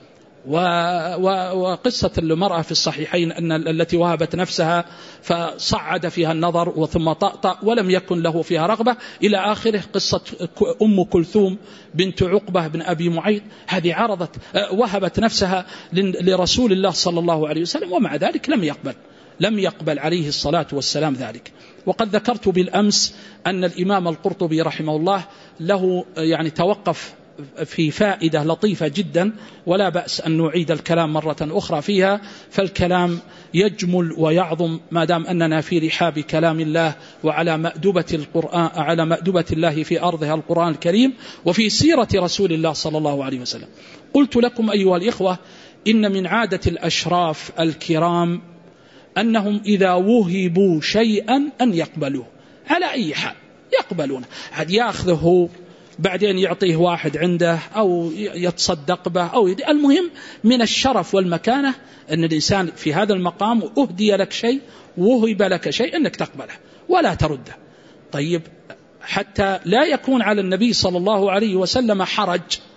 [SPEAKER 1] وقصة المرأة في الصحيحين أن التي وهبت نفسها فصعد فيها النظر وثم طأطأ ولم يكن له فيها رغبة إلى آخره. قصة أم كلثوم بنت عقبة بن أبي معيط، هذه عرضت وهبت نفسها لرسول الله صلى الله عليه وسلم ومع ذلك لم يقبل لم يقبل عليه الصلاة والسلام ذلك. وقد ذكرت بالأمس أن الإمام القرطبي رحمه الله له يعني توقف في فائدة لطيفة جدا، ولا بأس أن نعيد الكلام مرة أخرى فيها، فالكلام يجمل ويعظم ما دام أننا في رحاب كلام الله وعلى مأدبة القرآن على مأدبة الله في أرضها القرآن الكريم وفي سيرة رسول الله صلى الله عليه وسلم. قلت لكم أيها الإخوة إن من عادة الأشراف الكرام أنهم إذا وهبوا شيئا أن يقبلوه على أي حال، يقبلونه، عاد يأخذه بعدين يعطيه واحد عنده أو يتصدق به أو يدي. المهم من الشرف والمكانة أن الإنسان في هذا المقام أهدي لك شيء وهب لك شيء أنك تقبله ولا ترده. طيب حتى لا يكون على النبي صلى الله عليه وسلم حرج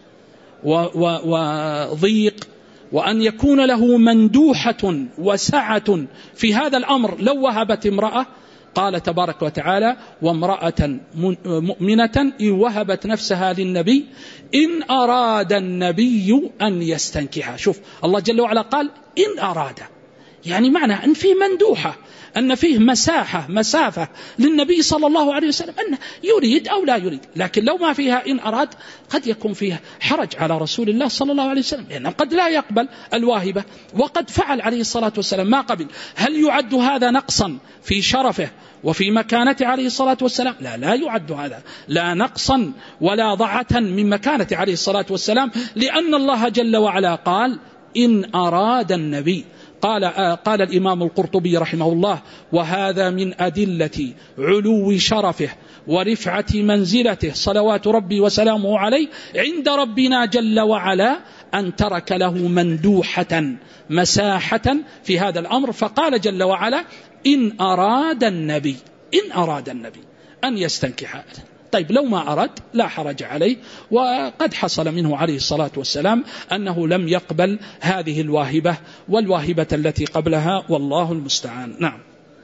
[SPEAKER 1] وضيق وأن يكون له مندوحة وسعة في هذا الأمر لو وهبت امرأة. قال تبارك وتعالى: وامرأة مؤمنة إن وهبت نفسها للنبي إن أراد النبي أن يستنكحها. شوف الله جل وعلا قال إن أراد، يعني معنى أن فيه مندوحة، أن فيه مساحة مسافة للنبي صلى الله عليه وسلم أنه يريد أو لا يريد. لكن لو ما فيها إن أراد قد يكون فيها حرج على رسول الله صلى الله عليه وسلم، لأنه قد لا يقبل الواهبة وقد فعل عليه الصلاة والسلام ما قبل. هل يعد هذا نقصا في شرفه وفي مكانته عليه الصلاة والسلام. لا لا يعد هذا لا نقصا ولا ضعة من مكانة عليه الصلاة والسلام، لأن الله جل وعلا قال إن أراد النبي. قال, قال الإمام القرطبي رحمه الله: وهذا من أدلة علو شرفه ورفعة منزلته صلوات ربي وسلامه عليه عند ربنا جل وعلا أن ترك له مندوحة مساحة في هذا الأمر، فقال جل وعلا: إن أراد النبي إن أراد النبي أن يستنكح. طيب لو ما أراد لا حرج عليه، وقد حصل منه عليه الصلاة والسلام أنه لم يقبل هذه الواهبة والواهبة التي قبلها، والله المستعان. نعم.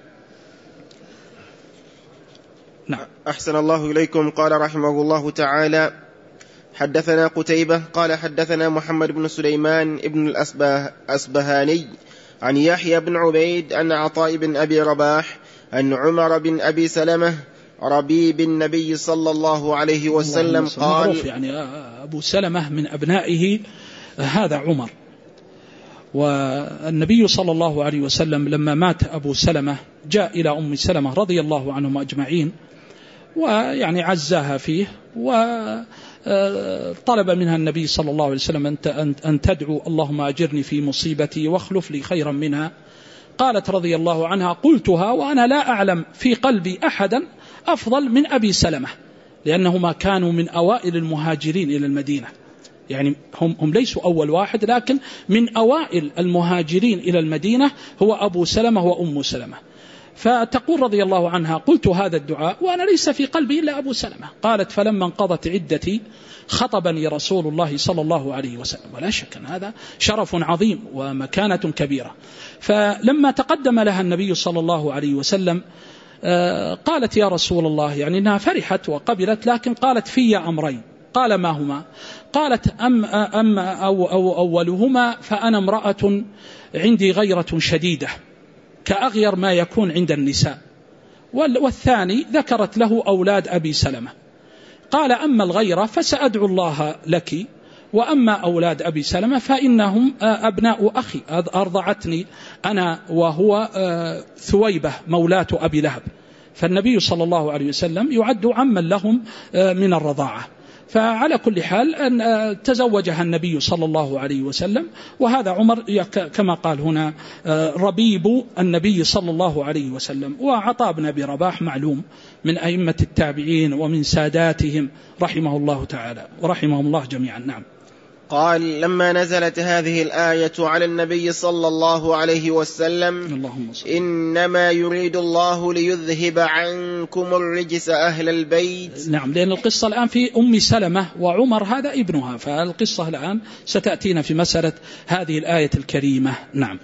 [SPEAKER 2] نعم. أحسن الله إليكم. قال رحمه الله تعالى: حدثنا قتيبة قال حدثنا محمد بن سليمان ابن الأسبهاني عن يحيى بن عبيد أن عطاء بن أبي رباح أن عمر بن أبي سلمة ربيب النبي صلى الله عليه وسلم قال،
[SPEAKER 1] يعني أبو سلمة من أبنائه هذا عمر، والنبي صلى الله عليه وسلم لما مات أبو سلمة جاء إلى أم سلمة رضي الله عنهم أجمعين، ويعني عزاها فيه، وطلب منها النبي صلى الله عليه وسلم أن تدعو: اللهم أجرني في مصيبتي واخلف لي خيرا منها. قالت رضي الله عنها: قلتها وأنا لا أعلم في قلبي أحدا أفضل من أبي سلمة، لأنهما كانوا من أوائل المهاجرين إلى المدينة، يعني هم, هم ليسوا أول واحد، لكن من أوائل المهاجرين إلى المدينة هو أبو سلمة وأم سلمة. فتقول رضي الله عنها: قلت هذا الدعاء وأنا ليس في قلبي إلا أبو سلمة. قالت: فلما انقضت عدتي خطبني رسول الله صلى الله عليه وسلم. ولا شك أن هذا شرف عظيم ومكانة كبيرة. فلما تقدم لها النبي صلى الله عليه وسلم قالت: يا رسول الله، يعني أنها فرحت وقبلت، لكن قالت: في أمرين. قال: ما هما؟ قالت: أم, أم أو أو أولهما فأنا امرأة عندي غيرة شديدة كأغير ما يكون عند النساء، والثاني ذكرت له أولاد أبي سلمة. قال: أما الغيرة فسأدعو الله لك، وأما أولاد أبي سلمة فإنهم أبناء أخي، أرضعتني أنا وهو ثويبة مولاة أبي لهب، فالنبي صلى الله عليه وسلم يعد عما لهم من الرضاعة. فعلى كل حال أن تزوجها النبي صلى الله عليه وسلم، وهذا عمر كما قال هنا ربيب النبي صلى الله عليه وسلم. وعطاء بن أبي رباح معلوم من أئمة التابعين ومن ساداتهم رحمه الله تعالى ورحمهم الله جميعا. نعم.
[SPEAKER 2] قال: لما نزلت هذه الآية على النبي صلى الله عليه وسلم: إنما يريد الله ليذهب عنكم الرجس أهل البيت.
[SPEAKER 1] نعم، لأن القصة الآن في أم سلمة وعمر هذا ابنها، فالقصة الآن ستأتينا في مسألة هذه الآية الكريمة. نعم.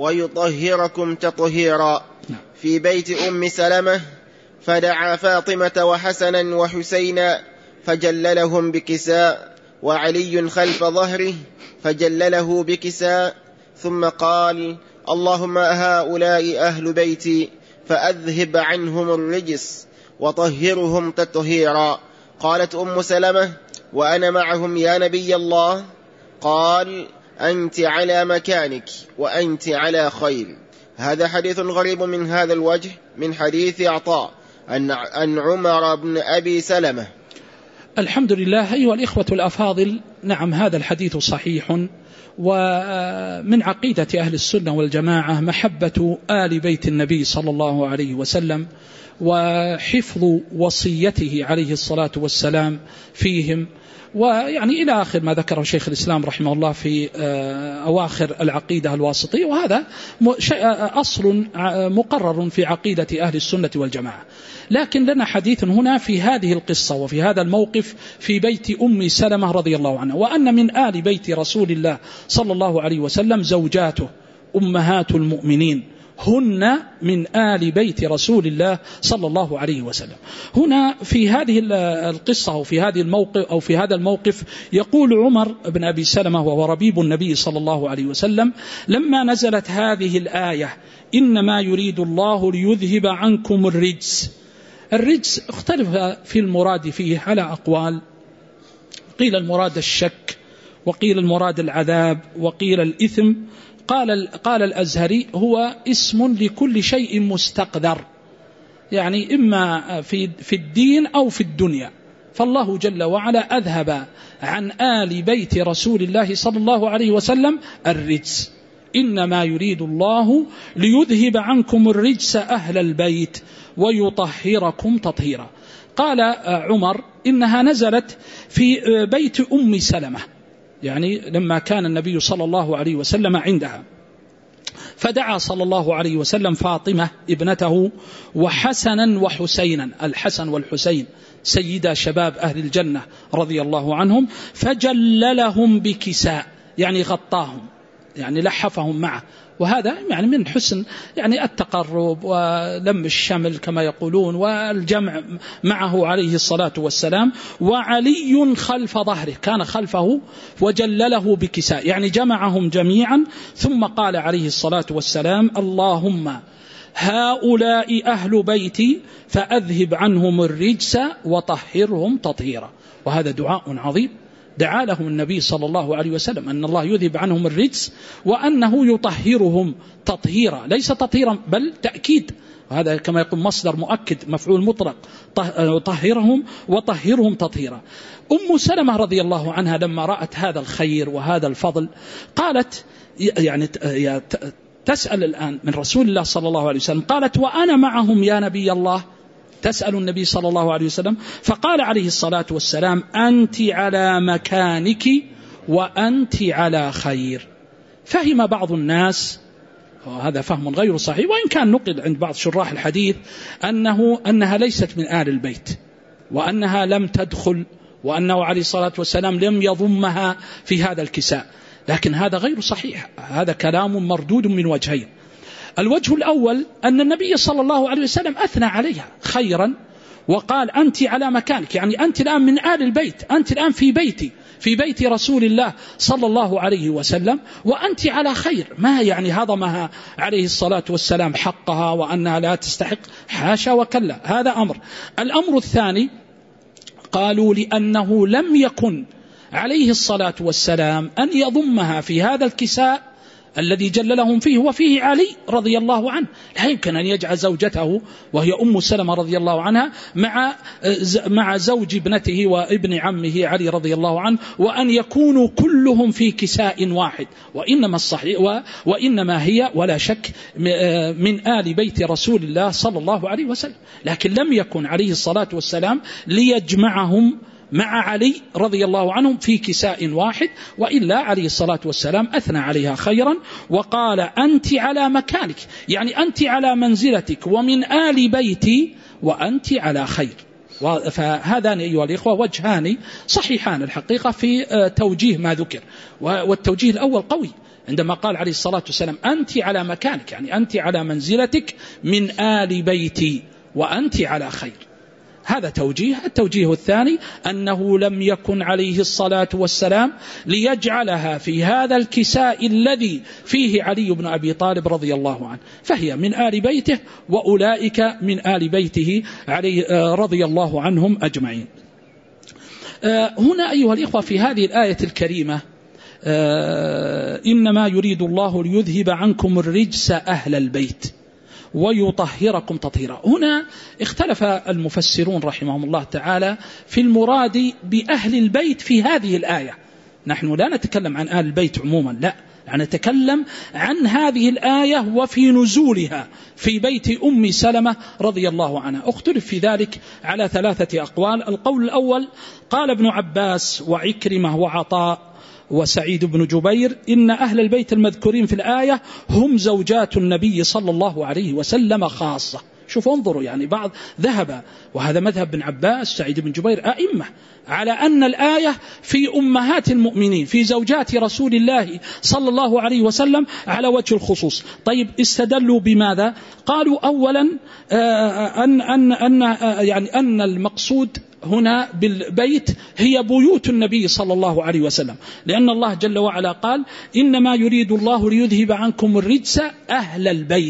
[SPEAKER 2] ويطهركم تطهيرا.
[SPEAKER 1] نعم.
[SPEAKER 2] في بيت أم سلمة فدعا فاطمة وحسنا وحسينا فجللهم بكساء، وعلي خلف ظهره فجلله بكساء، ثم قال: اللهم هؤلاء أهل بيتي فأذهب عنهم الرجس وطهرهم تطهيرا. قالت أم سلمة: وأنا معهم يا نبي الله؟ قال: أنت على مكانك وأنت على خير. هذا حديث غريب من هذا الوجه من حديث عطاء أن عمر بن أبي سلمة.
[SPEAKER 1] الحمد لله. أيها الإخوة الأفاضل، نعم هذا الحديث صحيح، ومن عقيدة أهل السنة والجماعة محبة آل بيت النبي صلى الله عليه وسلم، وحفظ وصيته عليه الصلاة والسلام فيهم، ويعني إلى آخر ما ذكره شيخ الإسلام رحمه الله في أواخر العقيدة الواسطية، وهذا أصل مقرر في عقيدة أهل السنة والجماعة. لكن لنا حديث هنا في هذه القصة وفي هذا الموقف في بيت أم سلمة رضي الله عنها، وأن من آل بيت رسول الله صلى الله عليه وسلم زوجاته أمهات المؤمنين هن من آل بيت رسول الله صلى الله عليه وسلم. هنا في هذه القصة أو في هذه الموقف أو في هذا الموقف يقول عمر بن أبي سلمة وهو ربيب النبي صلى الله عليه وسلم: لما نزلت هذه الآية إنما يريد الله ليذهب عنكم الرجس. الرجس اختلف في المراد فيه على أقوال، قيل المراد الشك، وقيل المراد العذاب، وقيل الإثم. قال قال الأزهري: هو اسم لكل شيء مستقذر، يعني إما في في الدين أو في الدنيا. فالله جل وعلا أذهب عن آل بيت رسول الله صلى الله عليه وسلم الرجس. إنما يريد الله ليذهب عنكم الرجس أهل البيت ويطهركم تطهيرا. قال عمر إنها نزلت في بيت أم سلمة، يعني لما كان النبي صلى الله عليه وسلم عندها، فدعا صلى الله عليه وسلم فاطمة ابنته وحسنا وحسينا، الحسن والحسين سيدا شباب أهل الجنة رضي الله عنهم، فجللهم بكساء، يعني غطاهم، يعني لحفهم معه. وهذا يعني من حسن يعني التقرب ولم الشمل كما يقولون والجمع معه عليه الصلاة والسلام. وعلي خلف ظهره، كان خلفه وجلله بكساء، يعني جمعهم جميعا. ثم قال عليه الصلاة والسلام: اللهم هؤلاء أهل بيتي فأذهب عنهم الرجس وطهرهم تطهيرا. وهذا دعاء عظيم دعا لهم النبي صلى الله عليه وسلم، أن الله يذهب عنهم الرجس وأنه يطهرهم تطهيرا، ليس تطهيرا بل تأكيد، وهذا كما يقول مصدر مؤكد مفعول مطلق، طهرهم وطهرهم تطهيرا. أم سلمة رضي الله عنها لما رأت هذا الخير وهذا الفضل قالت، يعني تسأل الآن من رسول الله صلى الله عليه وسلم، قالت: وأنا معهم يا نبي الله؟ تسأل النبي صلى الله عليه وسلم، فقال عليه الصلاة والسلام: أنت على مكانك وأنت على خير. فهم بعض الناس، وهذا فهم غير صحيح، وإن كان نقل عند بعض شراح الحديث أنه أنها ليست من آل البيت، وأنها لم تدخل، وأنه عليه الصلاة والسلام لم يضمها في هذا الكساء، لكن هذا غير صحيح، هذا كلام مردود من وجهين. الوجه الأول أن النبي صلى الله عليه وسلم أثنى عليها خيرا وقال: أنت على مكانك، يعني أنت الآن من آل البيت، أنت الآن في بيتي، في بيت رسول الله صلى الله عليه وسلم، وأنت على خير. ما يعني هضمها عليه الصلاة والسلام حقها وأنها لا تستحق، حاشا وكلا، هذا أمر. الأمر الثاني قالوا لأنه لم يكن عليه الصلاة والسلام أن يضمها في هذا الكساء الذي جللهم فيه وفيه علي رضي الله عنه، لا يمكن أن يجعل زوجته وهي أم سلمة رضي الله عنها مع مع زوج ابنته وابن عمه علي رضي الله عنه، وأن يكونوا كلهم في كساء واحد. وإنما الصحيح وإنما هي ولا شك من آل بيت رسول الله صلى الله عليه وسلم، لكن لم يكن عليه الصلاة والسلام ليجمعهم مع علي رضي الله عنهم في كساء واحد، وإلا عليه الصلاة والسلام أثنى عليها خيرا وقال: أنت على مكانك، يعني أنت على منزلتك ومن آل بيتي وأنت على خير. فهذان أيها الإخوة وجهان صحيحان الحقيقة في توجيه ما ذكر. والتوجيه الأول قوي عندما قال عليه الصلاة والسلام: أنت على مكانك، يعني أنت على منزلتك من آل بيتي وأنت على خير، هذا توجيه. التوجيه الثاني أنه لم يكن عليه الصلاة والسلام ليجعلها في هذا الكساء الذي فيه علي بن أبي طالب رضي الله عنه، فهي من آل بيته وأولئك من آل بيته علي رضي الله عنهم أجمعين. هنا أيها الإخوة في هذه الآية الكريمة: إنما يريد الله ليذهب عنكم الرجس أهل البيت ويطهركم تطهيرا. هنا اختلف المفسرون رحمهم الله تعالى في المراد بأهل البيت في هذه الآية. نحن لا نتكلم عن آل البيت عموما، لا، يعني نتكلم عن هذه الآية وفي نزولها في بيت أم سلمة رضي الله عنها. اختلف في ذلك على ثلاثة أقوال. القول الأول قال ابن عباس وعكرمة وعطاء وسعيد بن جبير: إن أهل البيت المذكورين في الآية هم زوجات النبي صلى الله عليه وسلم خاصة. شوفوا انظروا، يعني بعض ذهب، وهذا مذهب بن عباس سعيد بن جبير أئمة، على أن الآية في أمهات المؤمنين، في زوجات رسول الله صلى الله عليه وسلم على وجه الخصوص. طيب استدلوا بماذا؟ قالوا أولا أن أن أن يعني أن المقصود هنا بالبيت هي بيوت النبي صلى الله عليه وسلم، لأن الله جل وعلا قال: إنما يريد الله ليذهب عنكم الرجس أهل البيت،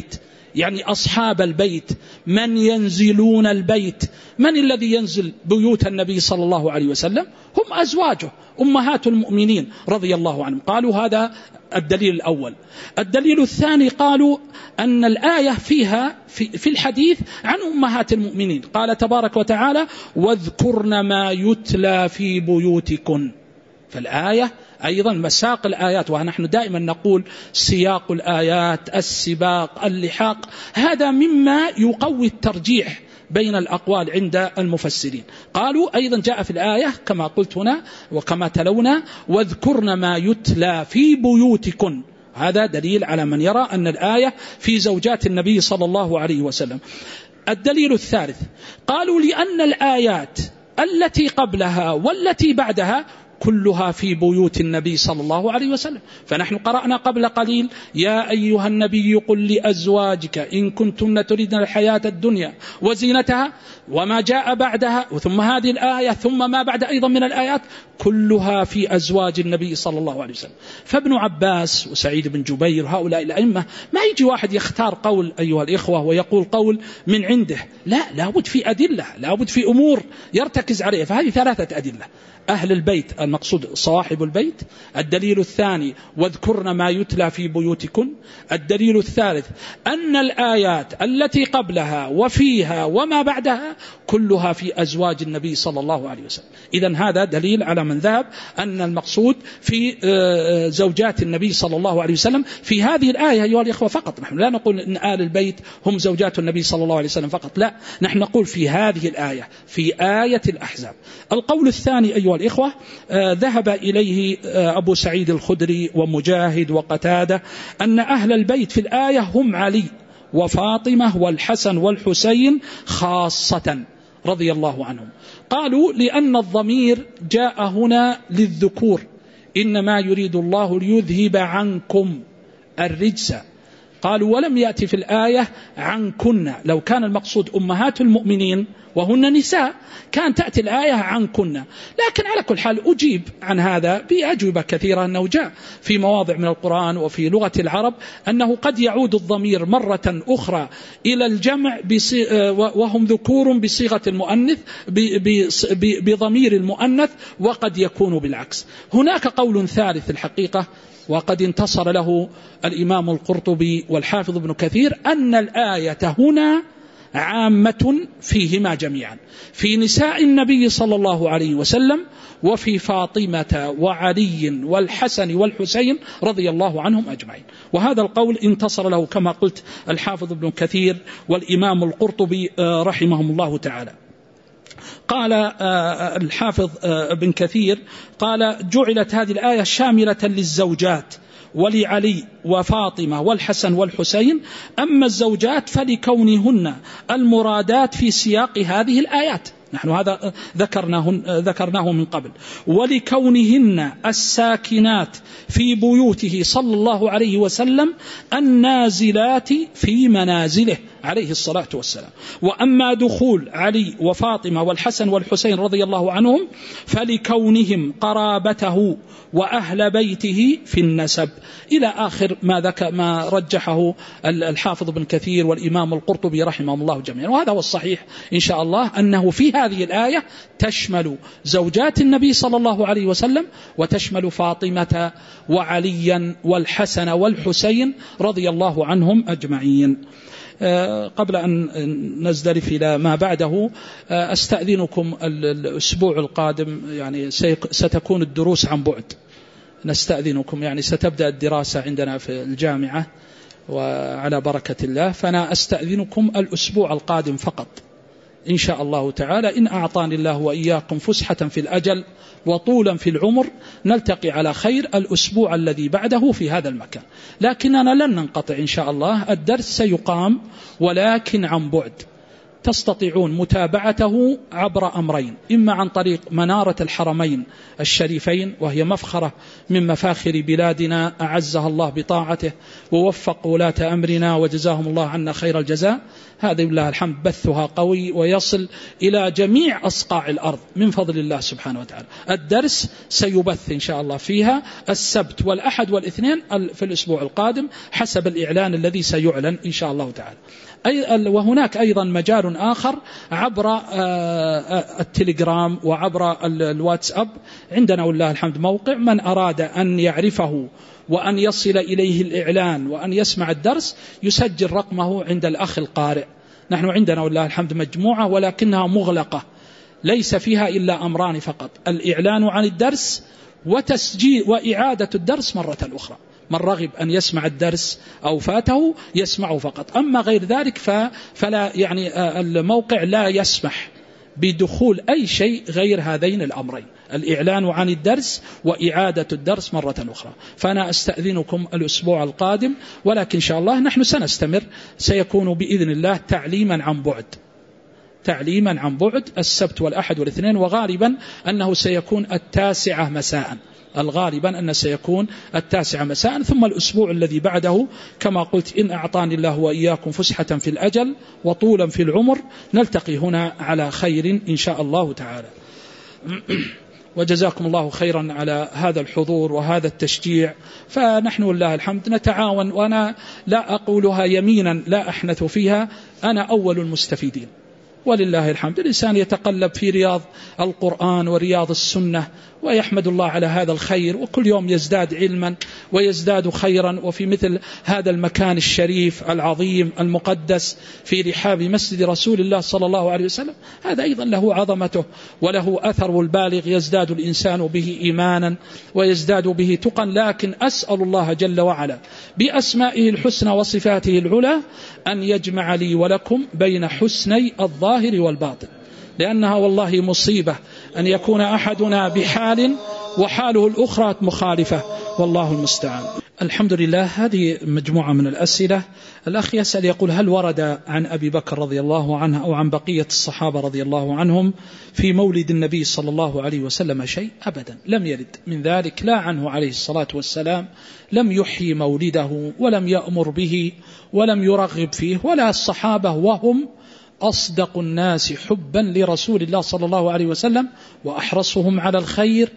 [SPEAKER 1] يعني أصحاب البيت، من ينزلون البيت. من الذي ينزل بيوت النبي صلى الله عليه وسلم؟ هم أزواجه أمهات المؤمنين رضي الله عنهم. قالوا هذا الدليل الأول. الدليل الثاني قالوا أن الآية فيها في, في الحديث عن أمهات المؤمنين، قال تبارك وتعالى واذكرن ما يتلى في بيوتكن. فالآية أيضا مساق الآيات، ونحن دائما نقول سياق الآيات، السباق، اللحاق، هذا مما يقوي الترجيح بين الأقوال عند المفسرين. قالوا أيضا جاء في الآية كما قلت هنا وكما تلونا واذكرن ما يتلى في بيوتكن. هذا دليل على من يرى أن الآية في زوجات النبي صلى الله عليه وسلم. الدليل الثالث قالوا لأن الآيات التي قبلها والتي بعدها كلها في بيوت النبي صلى الله عليه وسلم. فنحن قرأنا قبل قليل يا أيها النبي قل لأزواجك إن كنتن تريدن الحياة الدنيا وزينتها، وما جاء بعدها ثم هذه الآية ثم ما بعد أيضا من الآيات كلها في أزواج النبي صلى الله عليه وسلم. فابن عباس وسعيد بن جبير هؤلاء الأئمة ما يجي واحد يختار قول أيها الإخوة ويقول قول من عنده، لا، لابد في أدلة، لابد في أمور يرتكز عليها. فهذه ثلاثة أدلة: أهل البيت المقصود صاحب البيت، الدليل الثاني واذكرن ما يتلى في بيوتكن، الدليل الثالث أن الآيات التي قبلها وفيها وما بعدها كلها في أزواج النبي صلى الله عليه وسلم. إذن هذا دليل على من ذهب أن المقصود في زوجات النبي صلى الله عليه وسلم في هذه الآية أيها الإخوة فقط. نحن لا نقول أن آل البيت هم زوجات النبي صلى الله عليه وسلم فقط، لا، نحن نقول في هذه الآية، في آية الأحزاب. القول الثاني أيها الإخوة آه ذهب إليه آه أبو سعيد الخدري ومجاهد وقتادة أن أهل البيت في الآية هم علي وفاطمة والحسن والحسين خاصة رضي الله عنهم. قالوا لأن الضمير جاء هنا للذكور، إنما يريد الله ليذهب عنكم الرجس. قالوا ولم يأتي في الآية عنكن، لو كان المقصود أمهات المؤمنين وهن نساء كان تأتي الآية عنكن. لكن على كل حال أجيب عن هذا بأجوبة كثيرة، أنه جاء في مواضع من القرآن وفي لغة العرب أنه قد يعود الضمير مرة أخرى إلى الجمع وهم ذكور بصيغة المؤنث بضمير المؤنث، وقد يكون بالعكس. هناك قول ثالث الحقيقة وقد انتصر له الإمام القرطبي والحافظ ابن كثير، أن الآية هنا عامة فيهما جميعا، في نساء النبي صلى الله عليه وسلم وفي فاطمة وعلي والحسن والحسين رضي الله عنهم أجمعين. وهذا القول انتصر له كما قلت الحافظ ابن كثير والإمام القرطبي رحمهم الله تعالى. قال الحافظ ابن كثير قال جعلت هذه الآية شاملة للزوجات ولعلي وفاطمة والحسن والحسين، أما الزوجات فلكونهن المرادات في سياق هذه الآيات، نحن هذا ذكرناه, ذكرناه من قبل، ولكونهن الساكنات في بيوته صلى الله عليه وسلم النازلات في منازله عليه الصلاة والسلام. وأما دخول علي وفاطمة والحسن والحسين رضي الله عنهم فلكونهم قرابته وأهل بيته في النسب، إلى آخر ما ذكر ما رجحه الحافظ بن كثير والإمام القرطبي رحمه الله جميعا. وهذا هو الصحيح إن شاء الله، أنه في هذه الآية تشمل زوجات النبي صلى الله عليه وسلم وتشمل فاطمة وعليا والحسن والحسين رضي الله عنهم أجمعين. قبل أن نزدرف إلى ما بعده أستأذنكم الأسبوع القادم يعني ستكون الدروس عن بعد، نستأذنكم، يعني ستبدأ الدراسة عندنا في الجامعة وعلى بركة الله، فأنا أستأذنكم الأسبوع القادم فقط إن شاء الله تعالى، إن أعطاني الله وإياكم فسحة في الأجل وطولا في العمر نلتقي على خير الأسبوع الذي بعده في هذا المكان. لكننا لن ننقطع إن شاء الله، الدرس سيقام ولكن عن بعد، تستطيعون متابعته عبر أمرين: إما عن طريق منارة الحرمين الشريفين، وهي مفخرة من مفاخر بلادنا أعزها الله بطاعته ووفق ولاة أمرنا وجزاهم الله عنا خير الجزاء، هذا لله الحمد بثها قوي ويصل إلى جميع أصقاع الأرض من فضل الله سبحانه وتعالى. الدرس سيبث إن شاء الله فيها السبت والأحد والاثنين في الأسبوع القادم حسب الإعلان الذي سيعلن إن شاء الله تعالى. وهناك أيضا مجال آخر عبر التليجرام وعبر الواتساب. عندنا والله الحمد موقع، من أراد أن يعرفه وأن يصل إليه الإعلان وأن يسمع الدرس يسجل رقمه عند الأخ القارئ. نحن عندنا والله الحمد مجموعة ولكنها مغلقة، ليس فيها إلا أمران فقط: الإعلان عن الدرس وتسجيل وإعادة الدرس مرة أخرى. من رغب أن يسمع الدرس أو فاته يسمعه فقط، أما غير ذلك فلا يعني الموقع لا يسمح بدخول أي شيء غير هذين الأمرين: الإعلان عن الدرس وإعادة الدرس مرة أخرى. فأنا أستأذنكم الأسبوع القادم، ولكن إن شاء الله نحن سنستمر، سيكون بإذن الله تعليما عن بعد، تعليما عن بعد السبت والأحد والاثنين، وغالبا أنه سيكون التاسعة مساء، الغالبا أنه سيكون التاسعة مساء. ثم الأسبوع الذي بعده كما قلت إن أعطاني الله وإياكم فسحة في الأجل وطولا في العمر نلتقي هنا على خير إن شاء الله تعالى. وجزاكم الله خيرا على هذا الحضور وهذا التشجيع. فنحن والله الحمد نتعاون، وأنا لا أقولها يمينا لا أحنث فيها، أنا أول المستفيدين ولله الحمد. الإنسان يتقلب في رياض القرآن ورياض السنة ويحمد الله على هذا الخير، وكل يوم يزداد علما ويزداد خيرا. وفي مثل هذا المكان الشريف العظيم المقدس في رحاب مسجد رسول الله صلى الله عليه وسلم، هذا أيضا له عظمته وله أثر البالغ، يزداد الإنسان به إيمانا ويزداد به تقا. لكن أسأل الله جل وعلا بأسمائه الحسنى وصفاته العلى أن يجمع لي ولكم بين حسني الظاهر والباطن، لأنها والله مصيبة أن يكون أحدنا بحال وحاله الأخرى مخالفة، والله المستعان. الحمد لله. هذه مجموعة من الأسئلة. الأخ يسأل يقول: هل ورد عن أبي بكر رضي الله عنه أو عن بقية الصحابة رضي الله عنهم في مولد النبي صلى الله عليه وسلم شيء؟ أبدا لم يرد من ذلك، لا عنه عليه الصلاة والسلام، لم يحيي مولده ولم يأمر به ولم يرغب فيه، ولا الصحابة وهم أصدق الناس حبا لرسول الله صلى الله عليه وسلم وأحرصهم على الخير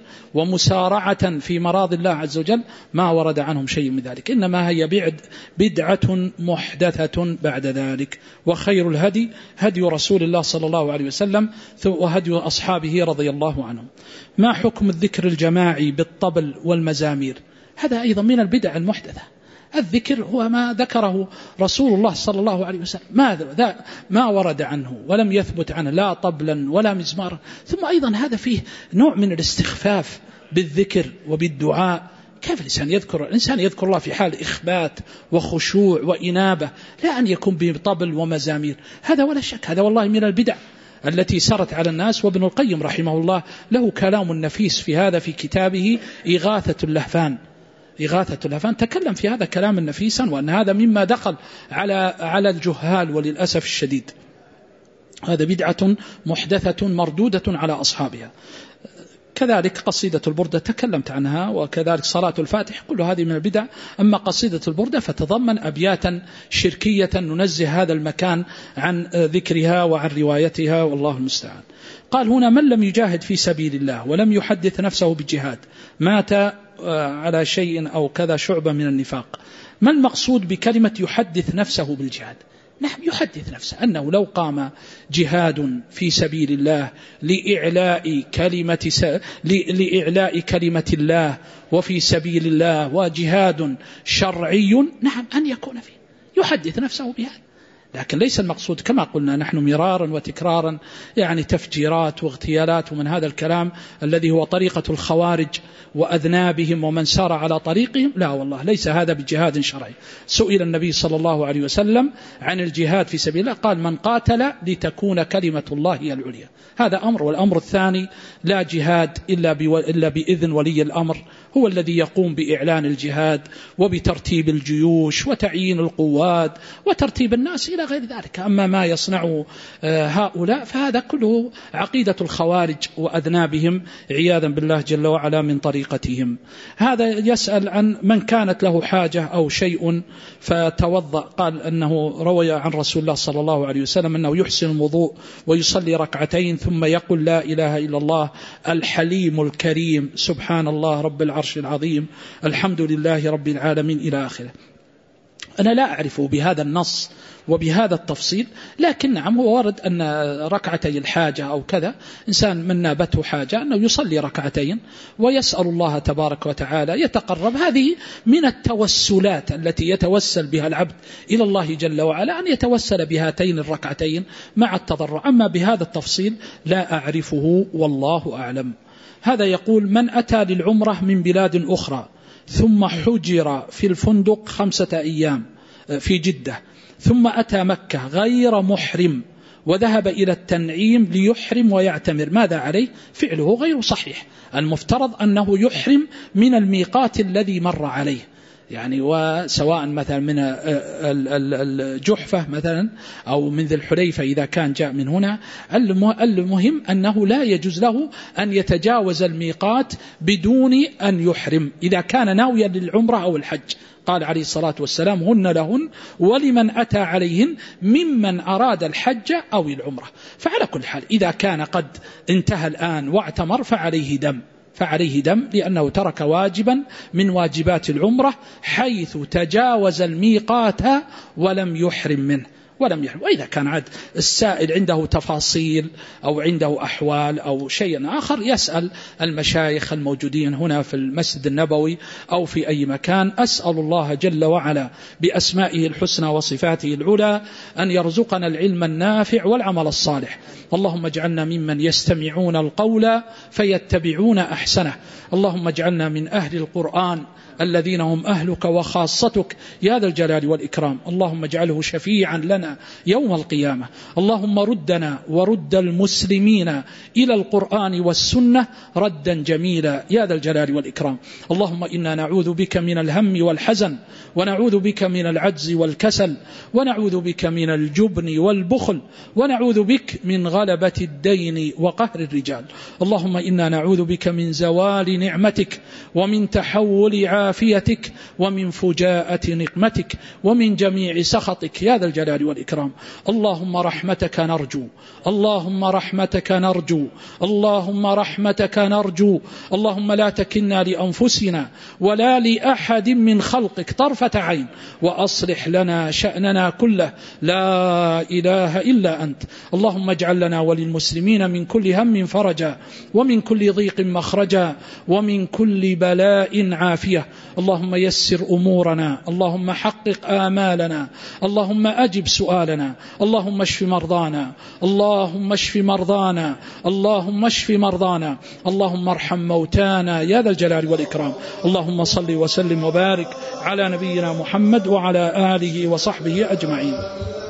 [SPEAKER 1] ومسارعة في مراض الله عز وجل، ما ورد عنهم شيء من ذلك، إنما هي بدعة محدثة بعد ذلك. وخير الهدي هدي رسول الله صلى الله عليه وسلم وهدي أصحابه رضي الله عنهم. ما حكم الذكر الجماعي بالطبل والمزامير؟ هذا أيضا من البدع المحدثة. الذكر هو ما ذكره رسول الله صلى الله عليه وسلم، ما, ما ورد عنه ولم يثبت عنه لا طبلا ولا مزمارا. ثم أيضا هذا فيه نوع من الاستخفاف بالذكر وبالدعاء. كيف الإنسان يذكر الإنسان يذكر الله في حال إخبات وخشوع وإنابة، لا أن يكون بطبل ومزامير. هذا ولا شك هذا والله من البدع التي سرت على الناس. وابن القيم رحمه الله له كلام نفيس في هذا في كتابه إغاثة اللهفان. إغاثة اللهفان تكلم في هذا كلام نفيسا، وأن هذا مما دخل على على الجهال وللأسف الشديد. هذا بدعة محدثة مردودة على أصحابها. كذلك قصيدة البردة تكلمت عنها، وكذلك صلاة الفاتح، كل هذه من البدع. أما قصيدة البردة فتضمن أبياتا شركية ننزه هذا المكان عن ذكرها وعن روايتها، والله المستعان. قال هنا: من لم يجاهد في سبيل الله ولم يحدث نفسه بالجهاد مات على شيء أو كذا شعبة من النفاق. ما المقصود بكلمة يحدث نفسه بالجهاد؟ نعم، يحدث نفسه أنه لو قام جهاد في سبيل الله لإعلاء كلمة س... لإعلاء كلمة الله وفي سبيل الله وجهاد شرعي، نعم أن يكون فيه يحدث نفسه بهذا. لكن ليس المقصود كما قلنا نحن مرارا وتكرارا يعني تفجيرات واغتيالات ومن هذا الكلام الذي هو طريقة الخوارج وأذنابهم ومن سار على طريقهم. لا والله ليس هذا بجهاد شرعي. سئل النبي صلى الله عليه وسلم عن الجهاد في سبيل الله قال: من قاتل لتكون كلمة الله هي العليا. هذا أمر. والأمر الثاني: لا جهاد إلا, بو... إلا بإذن ولي الأمر، هو الذي يقوم بإعلان الجهاد وبترتيب الجيوش وتعيين القوات وترتيب الناس إلى إلى غير ذلك. أما ما يصنعه هؤلاء فهذا كله عقيدة الخوارج وأذنابهم عياذا بالله جل وعلا من طريقتهم. هذا يسأل عن من كانت له حاجة أو شيء فتوضأ، قال أنه روي عن رسول الله صلى الله عليه وسلم أنه يحسن الوضوء ويصلي ركعتين ثم يقول لا إله إلا الله الحليم الكريم سبحان الله رب العرش العظيم الحمد لله رب العالمين إلى آخره. أنا لا أعرف بهذا النص وبهذا التفصيل، لكن نعم هو ورد أن ركعتي الحاجة أو كذا إنسان من نابته حاجة أنه يصلي ركعتين ويسأل الله تبارك وتعالى يتقرب. هذه من التوسلات التي يتوسل بها العبد إلى الله جل وعلا، أن يتوسل بهاتين الركعتين مع التضرع. أما بهذا التفصيل لا أعرفه والله أعلم. هذا يقول من أتى للعمرة من بلاد أخرى ثم حجر في الفندق خمسة أيام في جدة ثم أتى مكة غير محرم وذهب إلى التنعيم ليحرم ويعتمر، ماذا عليه؟ فعله غير صحيح. المفترض أنه يحرم من الميقات الذي مر عليه، يعني وسواء مثلا من الجحفة مثلا أو من ذي الحليفة إذا كان جاء من هنا. المهم أنه لا يجوز له أن يتجاوز الميقات بدون أن يحرم إذا كان ناويا للعمرة أو الحج. قال عليه الصلاة والسلام هن لهن ولمن أتى عليهن ممن أراد الحج أو العمرة. فعلى كل حال إذا كان قد انتهى الآن واعتمر فعليه دم فعليه دم لأنه ترك واجبا من واجبات العمرة حيث تجاوز الميقات ولم يحرم منه ولم يحرم. وإذا كان عاد السائل عنده تفاصيل أو عنده أحوال أو شيء آخر يسأل المشايخ الموجودين هنا في المسجد النبوي أو في أي مكان. أسأل الله جل وعلا بأسمائه الحسنى وصفاته العلى أن يرزقنا العلم النافع والعمل الصالح. اللهم اجعلنا ممن يستمعون القول فيتبعون أحسنه. اللهم اجعلنا من أهل القرآن الذين هم أهلك وخاصتك يا ذا الجلال والإكرام. اللهم اجعله شفيعا لنا يوم القيامة. اللهم ردنا ورد المسلمين إلى القرآن والسنة ردا جميلا يا ذا الجلال والإكرام. اللهم إنا نعوذ بك من الهم والحزن ونعوذ بك من العجز والكسل ونعوذ بك من الجبن والبخل ونعوذ بك من غلبة الدين وقهر الرجال. اللهم إنا نعوذ بك من زوال نعمتك ومن تحول عافيتك ومن فجاءة نقمتك ومن جميع سخطك يا ذا الجلال والإكرام. اللهم رحمتك نرجو اللهم رحمتك نرجو اللهم رحمتك نرجو. اللهم لا تكلنا لأنفسنا ولا لأحد من خلقك طرفة عين وأصلح لنا شأننا كله لا إله إلا أنت. اللهم اجعل لنا وللمسلمين من كل هم فرجا ومن كل ضيق مخرجا ومن كل بلاء عافية. اللهم يسر أمورنا اللهم حقق آمالنا اللهم أجب سؤالنا اللهم اشف مرضانا اللهم اشف مرضانا اللهم اشف مرضانا اللهم ارحم موتانا يا ذا الجلال والإكرام. اللهم صل وسلم وبارك على نبينا محمد وعلى آله وصحبه أجمعين.